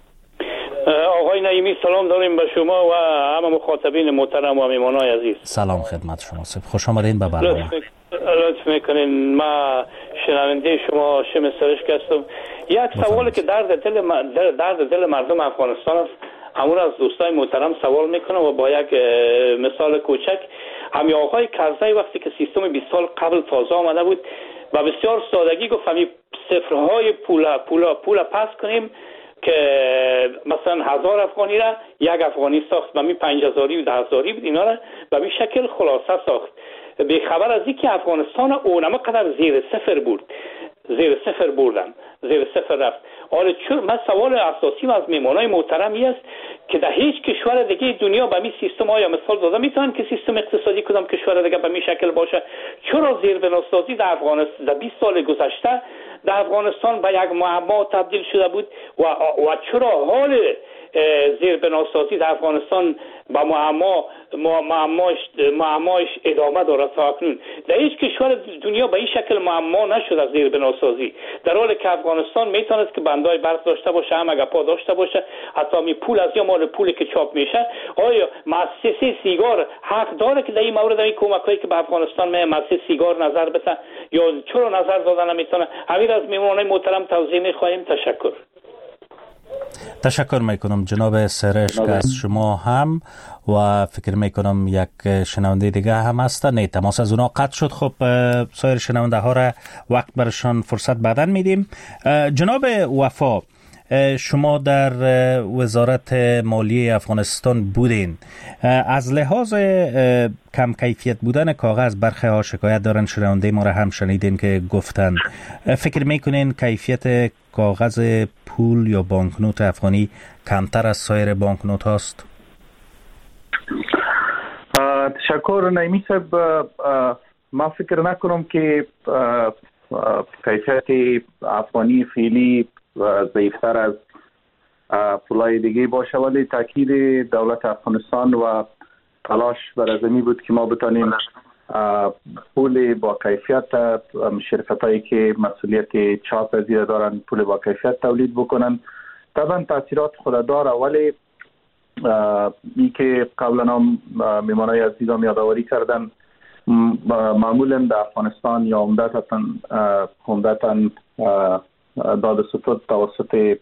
آقای نعیمی سلام داریم به شما و همه مخاطبین محترم و مهمانان عزیز. سلام خدمت شما. خوش آمدین به برنامه. لطف میکنین. ما شنونده شما شم سرشک هستم. یک سوالی که درد دل درد دل مردم افغانستان است، همون از دوستای محترم سوال میکنم و با یک مثال کوچک. همین آقای کرزی وقتی که سیستم بیست سال قبل تازه آمده بود و بسیار سادگی گفت همین صفرهای پول پول پول پس کنیم که مثلا هزار افغانی را یک افغانی ساخت و می پنج هزاری و ده هزاری بود، اینا را به این شکل خلاصه ساخت. به خبر از اینکه افغانستان اونما قدر زیر صفر بود، زیر صفر بردن، زیر صفر رفت. آره چون من سوال اساسی از میمانای محترمی است که در هیچ کشور دیگه دنیا به می سیستم آیا مثال داده میتونن که سیستم اقتصادی کدام کشور دیگه به می شکل باشه؟ چرا زیر بناسازی در افغانستان در بیست سال گذشته در افغانستان به یک معما تبدیل شده بود و و چرا حال زیر بناسازی در افغانستان با معما معماش معماش ادامه داره تا اکنون؟ در هیچ کشور دنیا به این شکل معما نشد از زیر بناسازی، در حالی که افغانستان میتونست که بندای برق داشته باشه، هم اگه پا داشته باشه، حتی می پول از یا مال پولی که چاپ میشه. آیا مؤسسه سیگار حق داره که در این مورد این کمکایی که به افغانستان می مؤسسه سیگار نظر بده یا چرا نظر دادن نمیتونه؟ همین از میمونای محترم توضیح میخوایم. تشکر. تشکر میکنم جناب سرشک از شما هم و فکر میکنم یک شنونده دیگه هم هست. نه تماس از اونا قطع شد. خب سایر شنونده ها را وقت برشان فرصت بعدن میدیم. جناب وفا، شما در وزارت مالیه افغانستان بودین. از لحاظ کم کیفیت بودن کاغذ برخی ها شکایت دارن، شنونده ما را هم شنیدین که گفتن. فکر میکنین کیفیت کاغذ پول یا بانکنوت افغانی کمتر از سایر بانکنوت هاست؟ تشکر نعیمی صاحب. ما فکر نکنم که کیفیت افغانی فعلی ضعیفتر از پولای دیگه باشه، ولی تاکید دولت افغانستان و تلاش بر می بود که ما بتانیم پول با کیفیت شرکتایی که مسئولیت چاپ زیر دارن پول با کیفیت تولید بکنن. طبعا تاثیرات خود داره، ولی ای که قبلا هم میمانای عزیزان یادآوری کردن، معمولا در افغانستان یا عمدتاً عمدتاً دادستان توسط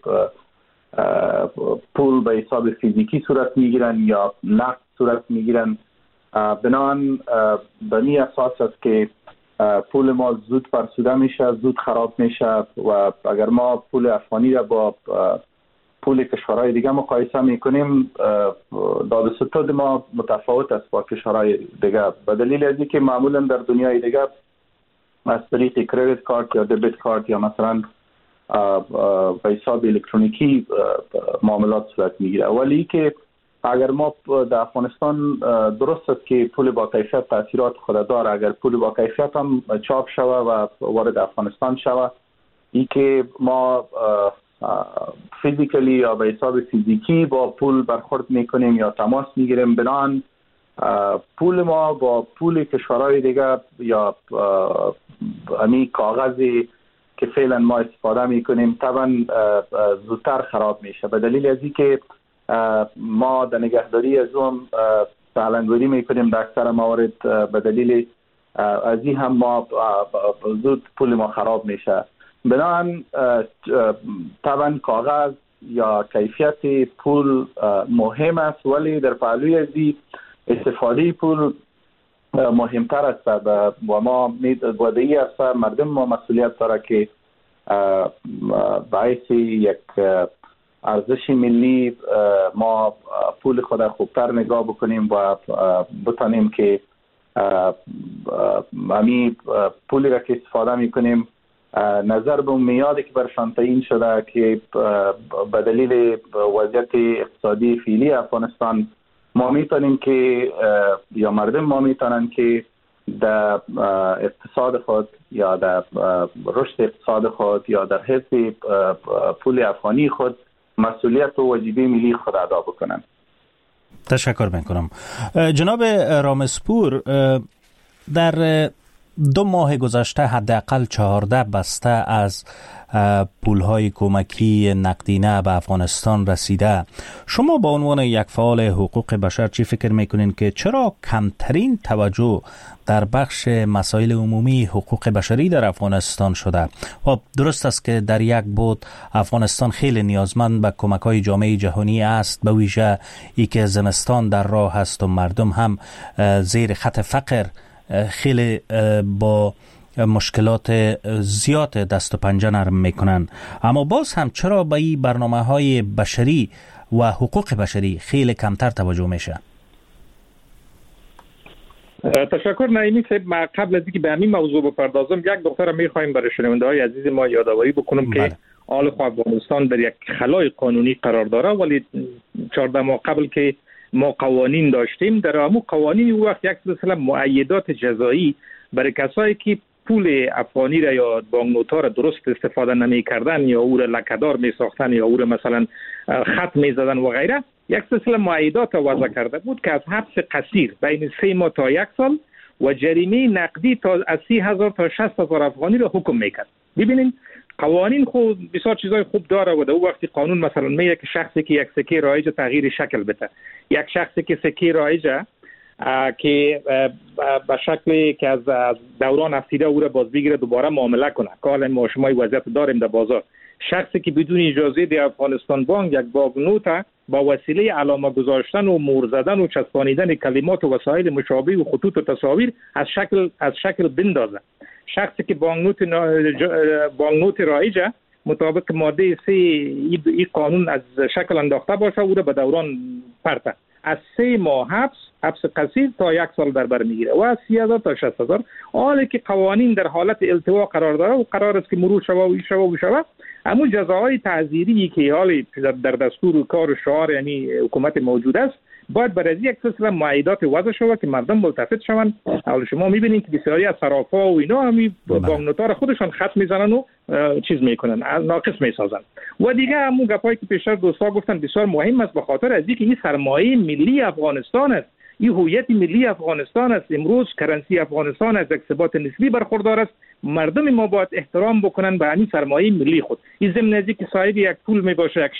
پول به حساب فیزیکی صورت میگیرن یا نقد صورت میگیرن. بنابراین به این اساس است که پول ما زود فرسوده میشه، زود خراب میشه و اگر ما پول افغانی را با پول کشورهای دیگه مقایسه میکنیم، دادستان ما متفاوت است با کشورهای دیگه، به دلیل از اینکه معمولا در دنیای دیگه از طریق کریدیت کارت یا دبیت کارت یا مثلا به حساب الکترونیکی معاملات صورت میگیره، ولی که اگر ما در افغانستان درست است که پول با کیفیت تاثیرات خود داره، اگر پول با کیفیت هم چاپ شوه و وارد افغانستان شوه، ای که ما فیزیکلی یا به حساب فیزیکی با پول برخورد میکنیم یا تماس میگیریم، بنان پول ما با پول کشورهای دیگه یا امی کاغذی که فعلا ما استفاده میکنیم طبعا زودتر خراب میشه، به دلیل از اینکه ما در نگهداری از اون سالنگوری میکنیم در اکثر موارد، به دلیل از این هم ما زود پول ما خراب میشه. بنابراین طبعا کاغذ یا کیفیت پول مهم است، ولی در پهلوی از این استفاده پول مهمتر است و ما گوده‌ای است مردم ما مسئولیت داره که باعث یک ارزش ملی ما پول خود خوبتر نگاه بکنیم و بتانیم که امی پولی را که استفاده میکنیم نظر به میادی که برشان تعیین شده که به دلیل وضعیت اقتصادی فعلی افغانستان ما میتونیم که یا مردم ما میتونن که در اقتصاد خود یا در رشد اقتصاد خود یا در حفظ پول افغانی خود مسئولیت و واجبه ملی خود ادا بکنن. تشکر میکنم. جناب رامسپور، در دو ماه گذشته حداقل چهارده بسته از پولهای کمکی نقدینه به افغانستان رسیده. شما با عنوان یک فعال حقوق بشر چی فکر میکنین که چرا کمترین توجه در بخش مسائل عمومی حقوق بشری در افغانستان شده؟ و درست است که در یک بود افغانستان خیلی نیازمند به کمک‌های جامعه جهانی است، به ویژه ای که زمستان در راه است و مردم هم زیر خط فقر خیلی با مشکلات زیاد دست و پنجه نرم میکنن، اما باز هم چرا به این برنامه های بشری و حقوق بشری خیلی کمتر توجه میشه؟ تشکر نعیمی صاحب. ما قبل از اینکه به همین موضوع بپردازم یک نکته میخوایم برای شنونده های عزیز ما یادآوری بکنم بله. که آل خو افغانستان در یک خلای قانونی قرار داره، ولی چهارده ماه قبل که ما قوانین داشتیم، در همون قوانین او وقت یک سلسله مؤیدات جزایی برای کسایی که پول افغانی را یا بانکنوت‌ها را درست استفاده نمی کردن یا او را لکه‌دار می ساختن یا او را مثلا خط می زدن و غیره، یک سلسله مؤیدات وضع کرده بود که از حبس قصیر بین سه ماه تا یک سال و جریمه نقدی تا از سی هزار تا شصت هزار افغانی را حکم میکرد. ببینید قوانین خود بسیار چیزای خوب داره و در اون وقتی قانون مثلا میگه که شخصی که یک سکه رایج تغییر شکل بده، یک شخصی که سکه رایج که به شکلی که از دوران افسیده او را باز بگیره دوباره معامله کنه، که حالا ما شما وضعیت داریم در بازار، شخصی که بدون اجازه در افغانستان بانک یک بانکنوت با وسیله علامه گذاشتن و مهر زدن و چسبانیدن کلمات و وسایل مشابه و خطوط و تصاویر از شکل از شکل بندازه، شخصی که بانکنوت بانکنوت رایج مطابق ماده سه این قانون از شکل انداخته باشه او را به دوران پرته، از سه ماه حبس حبس قصیر تا یک سال در بر میگیره و از سی هزار تا شصت هزار. حالی که قوانین در حالت التوا قرار داره و قرار است که مرور شوه و این شوه و شوه، اما جزاهای تعزیری که حالی در دستور کار و شعار یعنی حکومت موجود است باید برای یک سلسله مؤیدات وضع شود که مردم ملتفت شوند. حالا شما میبینید که بسیاری از صرافا و اینا همین بانکنوت‌ها را خودشان خط میزنن و چیز میکنن، ناقص میسازن. و دیگه همون گپایی که پیشتر دوستا گفتن بسیار مهم است، به خاطر از اینکه این سرمایه ملی افغانستان است، این هویت ملی افغانستان است. امروز کرنسی افغانستان از یک ثبات نسبی برخوردار است. مردم ما باید احترام بکنن به همین سرمایه ملی خود. این ضمن از اینکه صاحب یک پول می باشه یک شخص،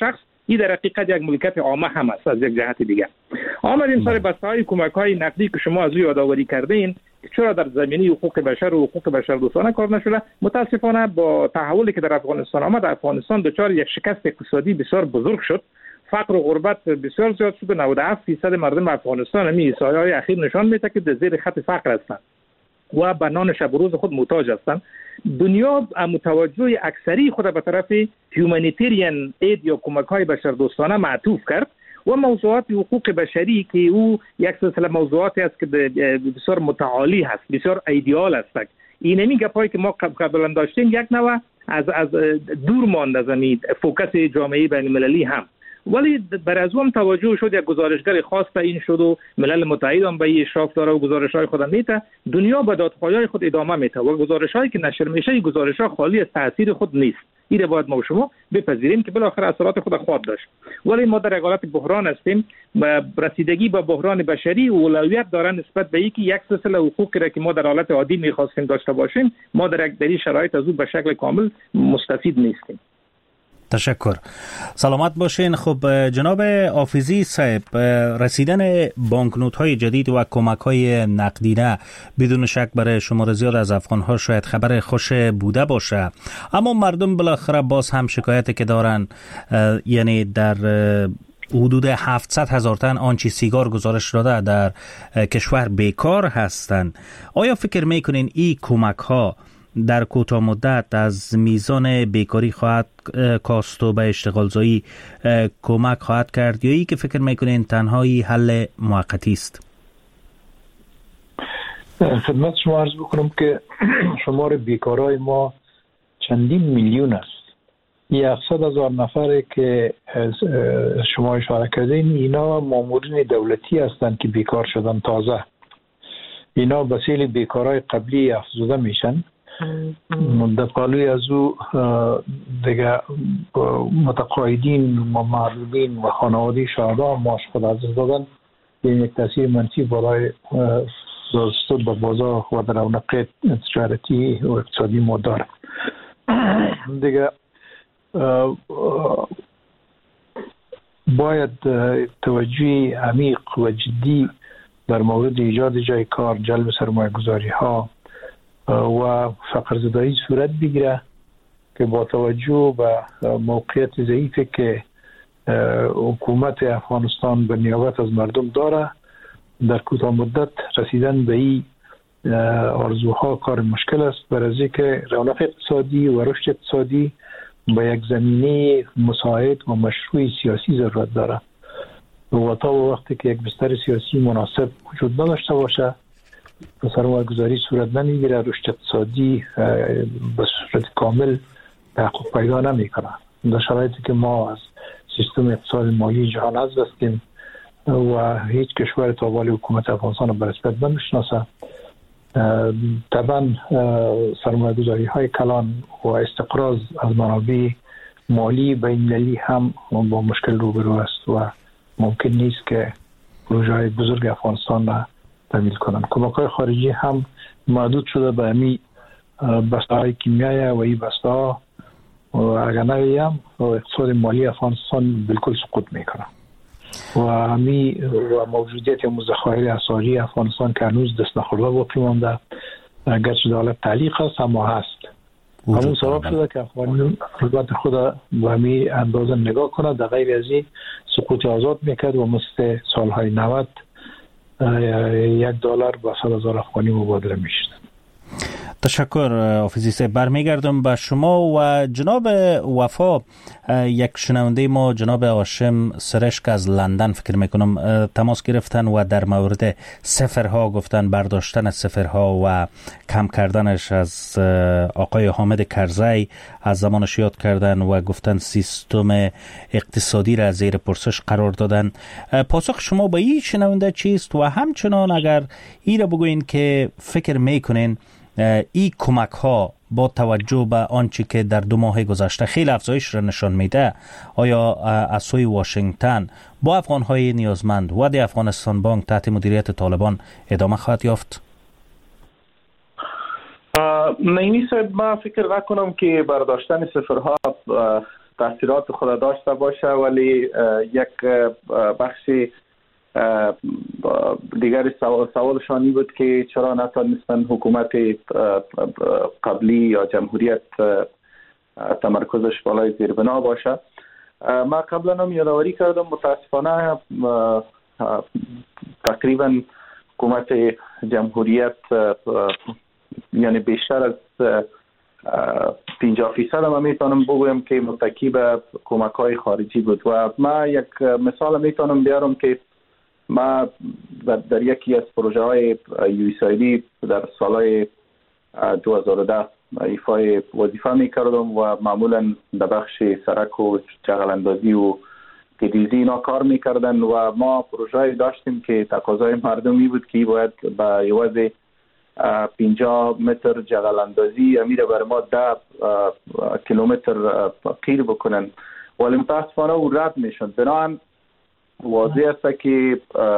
این در حقیقت یک ملکیت عامه هم است. از یک جهت دیگه آمدیم سر بسته‌های کمک‌های نقدی که شما از او یادآوری کردین چرا در زمینه حقوق بشر و حقوق بشردوستانه کار نشده. متاسفانه با تحولی که در افغانستان آمد، افغانستان دچار یک شکست اقتصادی بسیار بزرگ شد. فقر و غربت بسیار زیاد شد و نود و هفت درصد مردم افغانستان همین احصایه‌های اخیر نشان میده که در زیر خط فقر هستند و به نان شب و روز خود محتاج هستند. دنیا متوجه اکثری خود به طرف هیومانیتریان اید یا کمک‌های بشردوستانه معطوف کرد و موضوعات حقوق بشری که او یک سلسله موضوعاتی است که بسیار متعالی هست، بسیار ایدئال است. این همین گپایی که ما قبلا داشتیم یک نوع از از دور ماند از این فوکس جامعه بین المللی هم، ولی بر از اون توجه شد یک گزارشگر خاص تعیین شد و ملل متحد هم به این اشراف داره و گزارش‌های خود میته. دنیا به دادخواهی خود ادامه میده و گزارش‌هایی که نشر میشه این گزارش‌ها خالی از تاثیر خود نیست. این باید ما و شما بپذیریم که بالاخره اثرات خود خواهد داشت، ولی ما در حالت بحران هستیم. رسیدگی به بحران بشری و اولویت داره نسبت به اینکه یک سلسله حقوقی را که ما در حالت عادی می‌خواستیم داشته باشیم ما در یک دری شرایط از او به شکل کامل مستفید نیستیم. تشکر. سلامت باشین. خب جناب حافظی صاحب، رسیدن بانکنوت های جدید و کمک های نقدینه بدون شک برای شمار زیاد از افغان ها شاید خبر خوش بوده باشه، اما مردم بالاخره باز هم شکایتی که دارن، یعنی در حدود هفتصد هزار تن آنچه سیگار گزارش داده در کشور بیکار هستند. آیا فکر میکنین این کمک ها در کوتاه مدت از میزان بیکاری خواهد کاست و به اشتغال زایی کمک خواهد کرد، یا ای که فکر میکنین تنهایی حل موقتی است؟ خدمت شما عرض بکنم که شمار بیکارای ما چندین میلیون است. یکصد هزار نفره که شما اشاره کردین اینا مامورین دولتی هستند که بیکار شدن تازه. اینا بسیل بیکارای قبلی افزوده میشن. در قالوی از او دیگه متقاعدین و معلولین و خانواده شهدا معاش خود از دادن، این یک تاثیر منفی برای دستور به بازار و در رونق تجارتی و اقتصادی ما داره. دیگه باید توجه عمیق و جدی در مورد ایجاد جای کار، جلب سرمایه گذاری ها و فقر زدایی صورت بگیره که با توجه به موقعیت ضعیفی که حکومت افغانستان به نیابت از مردم داره، در کوتاه مدت رسیدن به این آرزوها کار مشکل است، برای که رونق اقتصادی و رشد اقتصادی به یک زمینه مساعد و مشروع سیاسی ضرورت داره و تا وقتی که یک بستر سیاسی مناسب وجود نداشته باشه سرمایه گذاری صورت نمیگیره، رشد اقتصادی به صورت کامل تحقق پیدا نمیکنه. در شرایطی که ما از سیستم اقتصاد مالی جهان از هستیم و هیچ کشور تا حالا حکومت افغانستان به رسمیت نمیشناسه، طبعا سرمایه گذاری های کلان و استقراض از منابع مالی بین‌المللی هم با مشکل روبرو است و ممکن نیست که پروژه های بزرگ افغانستان را تمویل کنند. کمک‌های خارجی هم محدود شده به همین بسته‌های کیمیایی و این بسته‌ها و اگر نویم اقتصاد مالی افغانستان بالکل سقوط میکنه و همین و موجودیت مذخایر اسعاری افغانستان که هنوز دست نخورده باقی مانده، گرچه در حالت تعلیق است اما هست. همون سبب شده که افغانستان خدمت خود به همین اندازه نگاه کنه، در غیر از این سقوط آزاد میکرد و مثل سالهای نود یک دلار با صد هزار افغانی مبادله میشد. تشکر حافظی صاحب. برمیگردم به شما و جناب وفا. یک شنونده ما جناب هاشم سرشک از لندن فکر میکنم تماس گرفتن و در مورد صفرها گفتن، برداشتن صفرها و کم کردنش از آقای حامد کرزی از زمانش یاد کردن و گفتن سیستم اقتصادی را زیر پرسش قرار دادن. پاسخ شما به این شنونده چیست و همچنان اگر این را بگوین که فکر میکنین این کمک ها با توجه به آنچه که در دو ماه گذشته خیلی افزایش را نشان میده، آیا از سوی واشنگتن با افغان های نیازمند و دی افغانستان بانک تحت مدیریت طالبان ادامه خواهد یافت؟ نایمی صاحب، ما فکر نکنم که برداشتن صفرها تاثیرات خود داشته باشه، ولی یک بخشی دیگر سوالشان این بود که چرا نتونستن حکومت قبلی یا جمهوریت تمرکزش بالای زیربنا باشه. ما قبلا هم یادآوری کردم متاسفانه تقریبا حکومت جمهوریت یعنی بیشتر از پنجاه فیصد هم میتونم بگویم که متکی به کمک های خارجی بود. و ما یک مثال میتونم بیارم که ما در یکی از پروژه های یو اس آی دی در سال دو هزار و ده ایفای وظیفه میکردم و معمولا در بخش سرک و جغل اندازی و تدریجی اینا کار میکردن و ما پروژه داشتیم که تقاضای مردمی بود که باید با یوازی پنجاه متر جغل اندازی امیره بر ما ده کیلومتر قیر بکنن، ولی متاسفانه او رد میشن. بنابراین واضح است که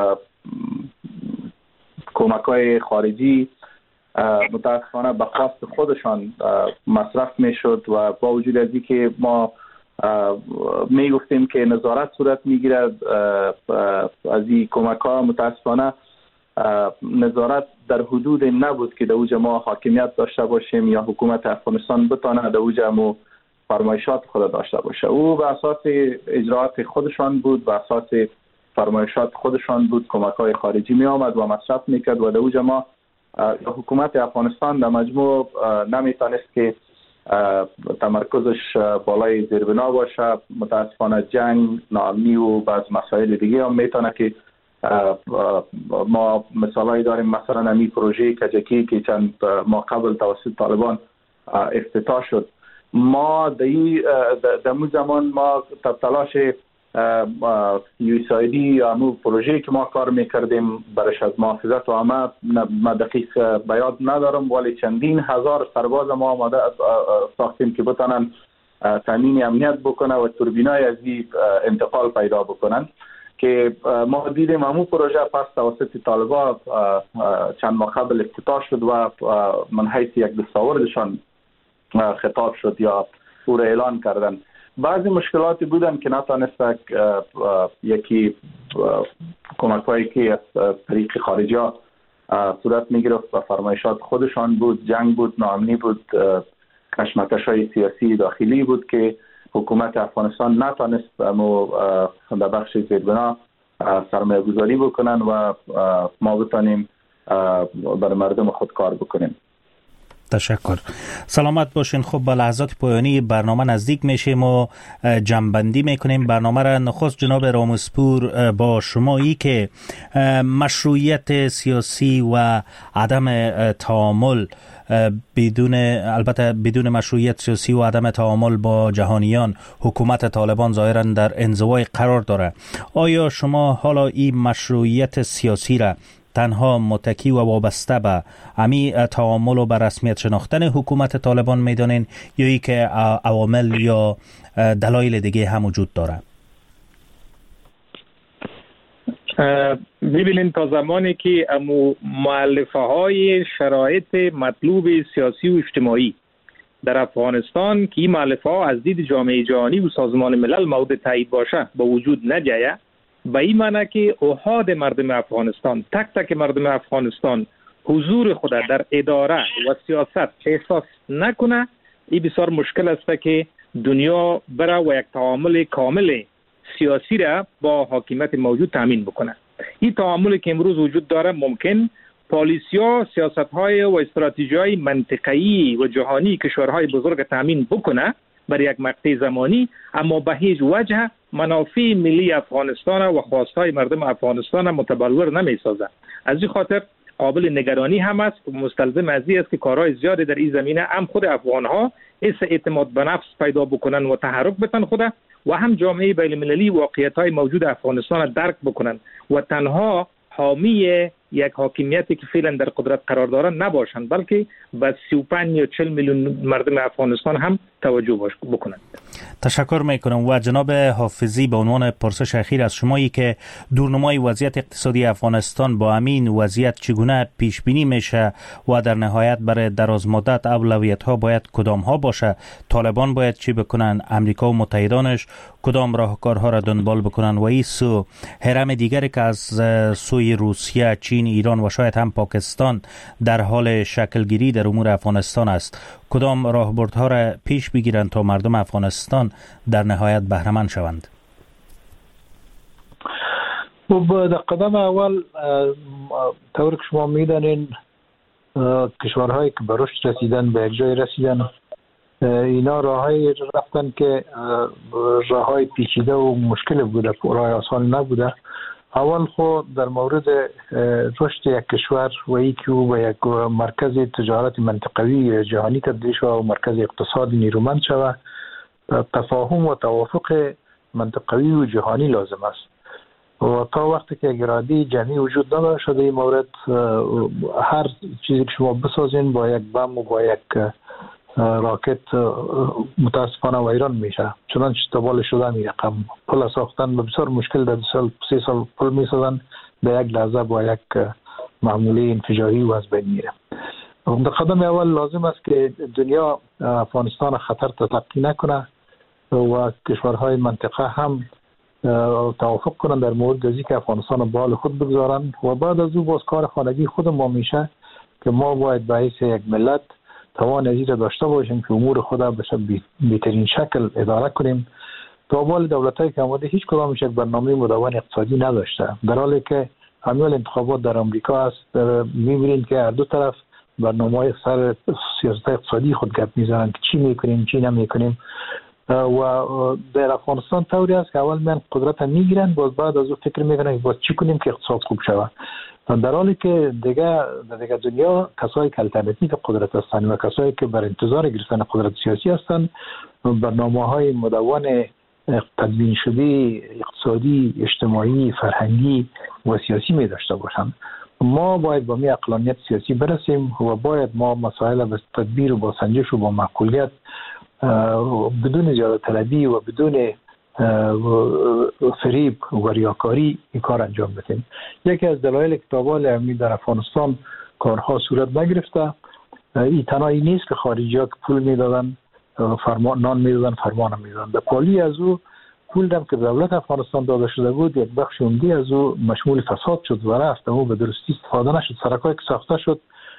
کمک های خارجی متاسفانه به خواست خودشان مصرف میشد و با وجود از اینکه ما می گفتیم که نظارت صورت میگیرد از این کمک ها، متاسفانه نظارت در حدود نبود که در اوج ما حاکمیت داشته باشیم یا حکومت افغانستان بتانه در اوج ما فرمایشات خود داشته باشه. او به اساس اجراعات خودشان بود، به اساس فرمایشات خودشان بود کمک های خارجی می آمد و مصرف میکرد و در اوج ما حکومت افغانستان در مجموع نمیتونست که تمرکزش بالای زیربنا باشه. متاسفانه جنگ، ناامنی و بعض مسائل دیگه هم میتونه که ما مثالایی داریم، مثلا امی پروژه کجکی که چند ما قبل توسط طالبان افتتاح شد، ما در اون زمان ما تلاش یو اس آی دی یا امو پروژه که ما کار میکردیم برش از محافظت و عامه ما دقیق بیاد ندارم، ولی چندین هزار سرباز ما آماده ساختیم که بتانن تامین امنیت بکنه و توربینای از این انتقال پیدا بکنن که ما دیدیم امو پروژه پس توسط طالبان چند ماه قبل افتتاح شد و من حیث یک دستاوردشان خطاب شد یا او را اعلان کردن. بعضی مشکلاتی بودن که نتانست یکی کمک هایی که از طریق خارجی ها صورت می گرفت و فرمایشات خودشان بود، جنگ بود، ناامنی بود، کشمکش های سیاسی داخلی بود که حکومت افغانستان نتانست امو در بخش زیربنا سرمایه گذاری بکنن و ما بتانیم بر مردم خود کار بکنیم. تشکر. سلامت باشین. خب با لحظات پایانی برنامه نزدیک میشیم و جمع‌بندی میکنیم برنامه را. نخست جناب رامسپور با شمایی که مشروعیت سیاسی و عدم تعامل بدون البته بدون مشروعیت سیاسی و عدم تعامل با جهانیان حکومت طالبان ظاهرا در انزوای قرار داره، آیا شما حالا این مشروعیت سیاسی را تنها متکی و وابسته به امی تعامل و به رسمیت شناختن حکومت طالبان میدانین یا ای که عوامل یا دلایل دیگه هم وجود داره؟ ببینین تا زمانی که امو مؤلفه های شرایط مطلوب سیاسی و اجتماعی در افغانستان که این مؤلفه ها از دید جامعه جهانی و سازمان ملل مورد تایید باشه با وجود نجایه، به این معنی که احاد مردم افغانستان، تک تک مردم افغانستان حضور خود در اداره و سیاست احساس نکنه، این بسیار مشکل است که دنیا بره و یک تعامل کامل سیاسی را با حاکمیت موجود تامین بکنه. این تعاملی که امروز وجود داره ممکن پالیسیا، سیاست‌های و استراتژی‌های منطقه‌ای و جهانی کشورهای بزرگ تامین بکنه برای یک مقطع زمانی، اما به هیچ وجه منافع ملی افغانستان و خواستهای مردم افغانستان متبلور نمی‌سازد. از این خاطر قابل نگرانی هم است و مستلزم از این است که کارهای زیادی در این زمینه هم خود افغان‌ها اس اعتماد به نفس پیدا بکنن و تحرک بتن خود و هم جامعه بین‌المللی واقعیت‌های موجود افغانستان درک بکنن و تنها حامی یک حاکمیتی که فعلا در قدرت قرار دارن نباشند، بلکه به سی و پنج یا چهل میلیون مردم افغانستان هم توجه بکنند. تشکر میکنم. و جناب حافظی به عنوان پرسش اخیر از شمایی که دورنمای وضعیت اقتصادی افغانستان با همین وضعیت چگونه پیش بینی میشه و در نهایت برای دراز مدت اولویت ها باید کدام ها باشه؟ طالبان باید چی بکنن؟ امریکا و متحدانش کدام راهکارها را دنبال بکنن؟ و این سو هرم دیگری که از سوی روسیه، چین، ایران و شاید هم پاکستان در حال شکلگیری در امور افغانستان است، کدام راهبردها را پیش بگیرند تا مردم افغانستان در نهایت بهره‌مند شوند؟ و در قدم اول طور که شما میدانین کشورهایی که به رشد رسیدن، به یک جای رسیدن، اینا راههای رفتن که راههای پیچیده و مشکل بوده، راه آسان نبوده. اول خود در مورد رشد یک کشور و یکی او به یک مرکز تجارت منطقوی جهانی تبدیل شود و مرکز اقتصادی نیرومند شود، تفاهم و توافق منطقوی و جهانی لازم است. و تا وقتی که اراده جمعی وجود نداشته این مورد، هر چیزی که شما بسازین با یک بم و با یک راکت متاسفانه ویران میشه. چنانچه تبال شده می رقم پل ساختن بسیار مشکل، در سال سی سال پل میسازن، به یک لحظه با یک معموله انفجاری و از بین میره. در قدم اول لازم است که دنیا افغانستان خطر تلقی نکنه و کشورهای منطقه هم توافق کنن در مورد ازی که افغانستان به حال خود بگذارن و بعد از او باز کار خانگی خود ما میشه که ما باید به حیث یک ملت توان ازی را داشته باشیم که امور خود را به بهترین شکل اداره کنیم. تا بال دولت‌های که آمده هیچ کدامش یک برنامه مدون اقتصادی نداشته، در حالی که همین انتخابات در آمریکا است می‌بینید که هر دو طرف برنامه‌های سر سیاست اقتصادی خود گپ میزنن که چی میکنیم چی نمیکنیم. و در افغانستان طوری است که اول میان قدرت میگیرن، باز بعد از او فکر میکنن که باز چی کنیم که اقتصاد خوب شود، در حالی که دیگه در دیگه دنیا کسایی که الټرناتیو قدرت هستند و کسایی که بر انتظار گرفتن قدرت سیاسی هستند برنامه‌های مدون تدوین شده اقتصادی، اجتماعی، فرهنگی و سیاسی می داشته باشند. ما باید با می عقلانیت سیاسی برسیم و باید ما مسائل به تدبیر و با سنجش و با معقولیت بدون زیاده طلبی و بدون فریب و ریاکاری این کار انجام بدیم. یکی از دلایل که تابال امنی در افغانستان کارها صورت نگرفته این تنهایی نیست که خارجی ها که پول میدادن فرمان نان میدادن فرمان میدادن، در پالی از او پول دم که دولت افغانستان داده شده بود یک بخش عمده از او مشمول فساد شد و رفت، اما به درستی استفاده نشد. سرکایی که ساخته شد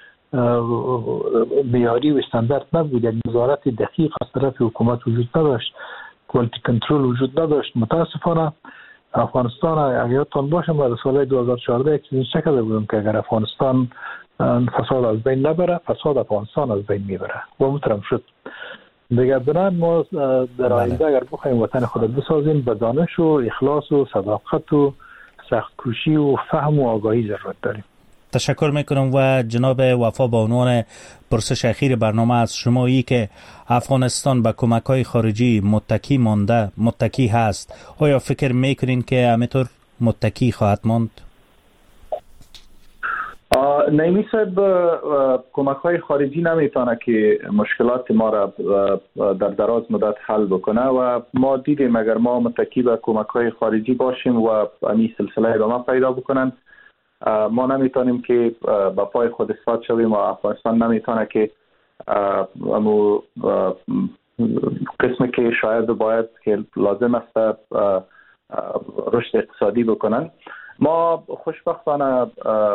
معیاری و استاندارد نبود، یک نظارت دقیق از طرف حکومت وجود نداشت، کوالیتی کنترل وجود نداشت. متاسفانه افغانستان اگر یادتان باشه ما در سال دو هزار و چهارده یک چیزی شکل بودم که اگر افغانستان فساد از بین نبره فساد افغانستان از بین میبره و مترم شد. دیگه بنان ما در آینده اگر بخوایم وطن خود بسازیم به دانش و اخلاص و صداقت و سخت کوشی و فهم و آگاهی ضرورت داریم. تشکر میکنم. و جناب وفا با عنوان پرسش اخیر برنامه از شما ای که افغانستان به کمک‌های خارجی متکی مانده متکی هست، آیا فکر میکنین که همینطور متکی خواهد ماند؟ نایمی صاحب کمک‌های خارجی نمیتونه که مشکلات ما را در دراز مدت حل بکنه و ما دیدیم اگر ما متکی به کمک‌های خارجی باشیم و این سلسله ادامه پیدا بکنن ما نمیتونیم که با پای خود ایستاد شویم و افغانستان نمیتونه که امو قسمی که شاید باید که لازم است رشد اقتصادی بکنن. ما خوشبختانه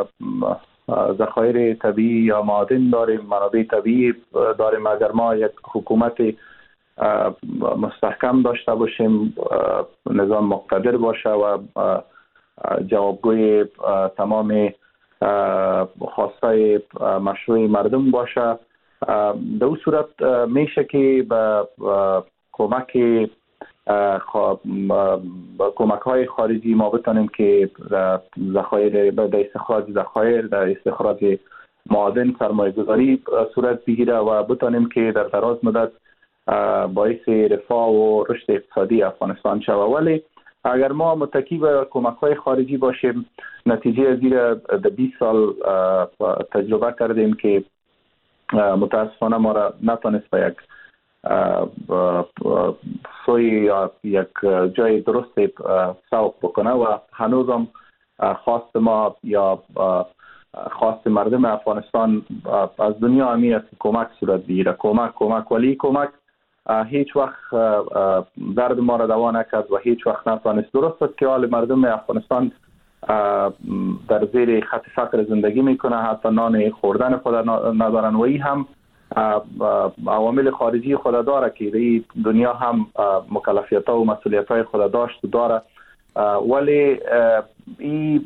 ذخایر طبیعی یا معادن داریم، منابع طبیعی داریم. اگر ما یک حکومت مستحکم داشته باشیم، نظام مقتدر باشه و جوابگوی تمام خواسته مشروع مردم باشه، در اون صورت میشه که به کمک کمک های خارجی ما بتانیم که ذخایر در استخراج ذخایر در استخراج معادن سرمایه گذاری صورت بگیره و بتانیم که در دراز مدت باعث رفاه و رشد اقتصادی افغانستان شود. ولی اگر ما متکی به کمک های خارجی باشیم، نتیجه از این در بیست سال تجربه کردیم که متاسفانه ما را نتونست به یک سوی یک جای درست سوق بکنه و هنوزم خواست ما یا خواست مردم افغانستان از دنیا همی است کمک صورت بگیره. کمک کمک ولی کمک هیچ وقت درد ما را دوا نکرد و هیچ وقت نتوانست. درست است که حال مردم افغانستان در زیر خط فقر زندگی میکنه، حتی نان خوردن خود ندارن و این هم عوامل خارجی خود داره که این دنیا هم مکلفیت ها و مسئولیت های خود داشت و داره، ولی این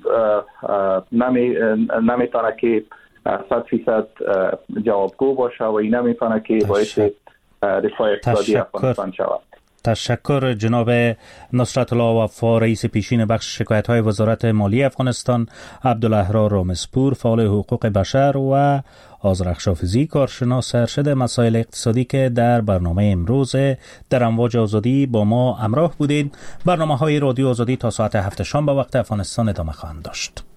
نمیتونه که صد فیصد جوابگو باشه و این نمیتونه که باعث رفاه اقتصادی افغانستان شود. تشکر جناب نصرت الله وفا، رئیس پیشین بخش شکایت‌های وزارت مالی افغانستان، عبدالاحرار رامزپور، فعال حقوق بشر و آذرخش حافظی، کارشناس ارشد مسائل اقتصادی که در برنامه امروز در امواج آزادی با ما همراه بودید. برنامه‌های رادیو آزادی تا ساعت هفت شام به وقت افغانستان ادامه خواهند داشت.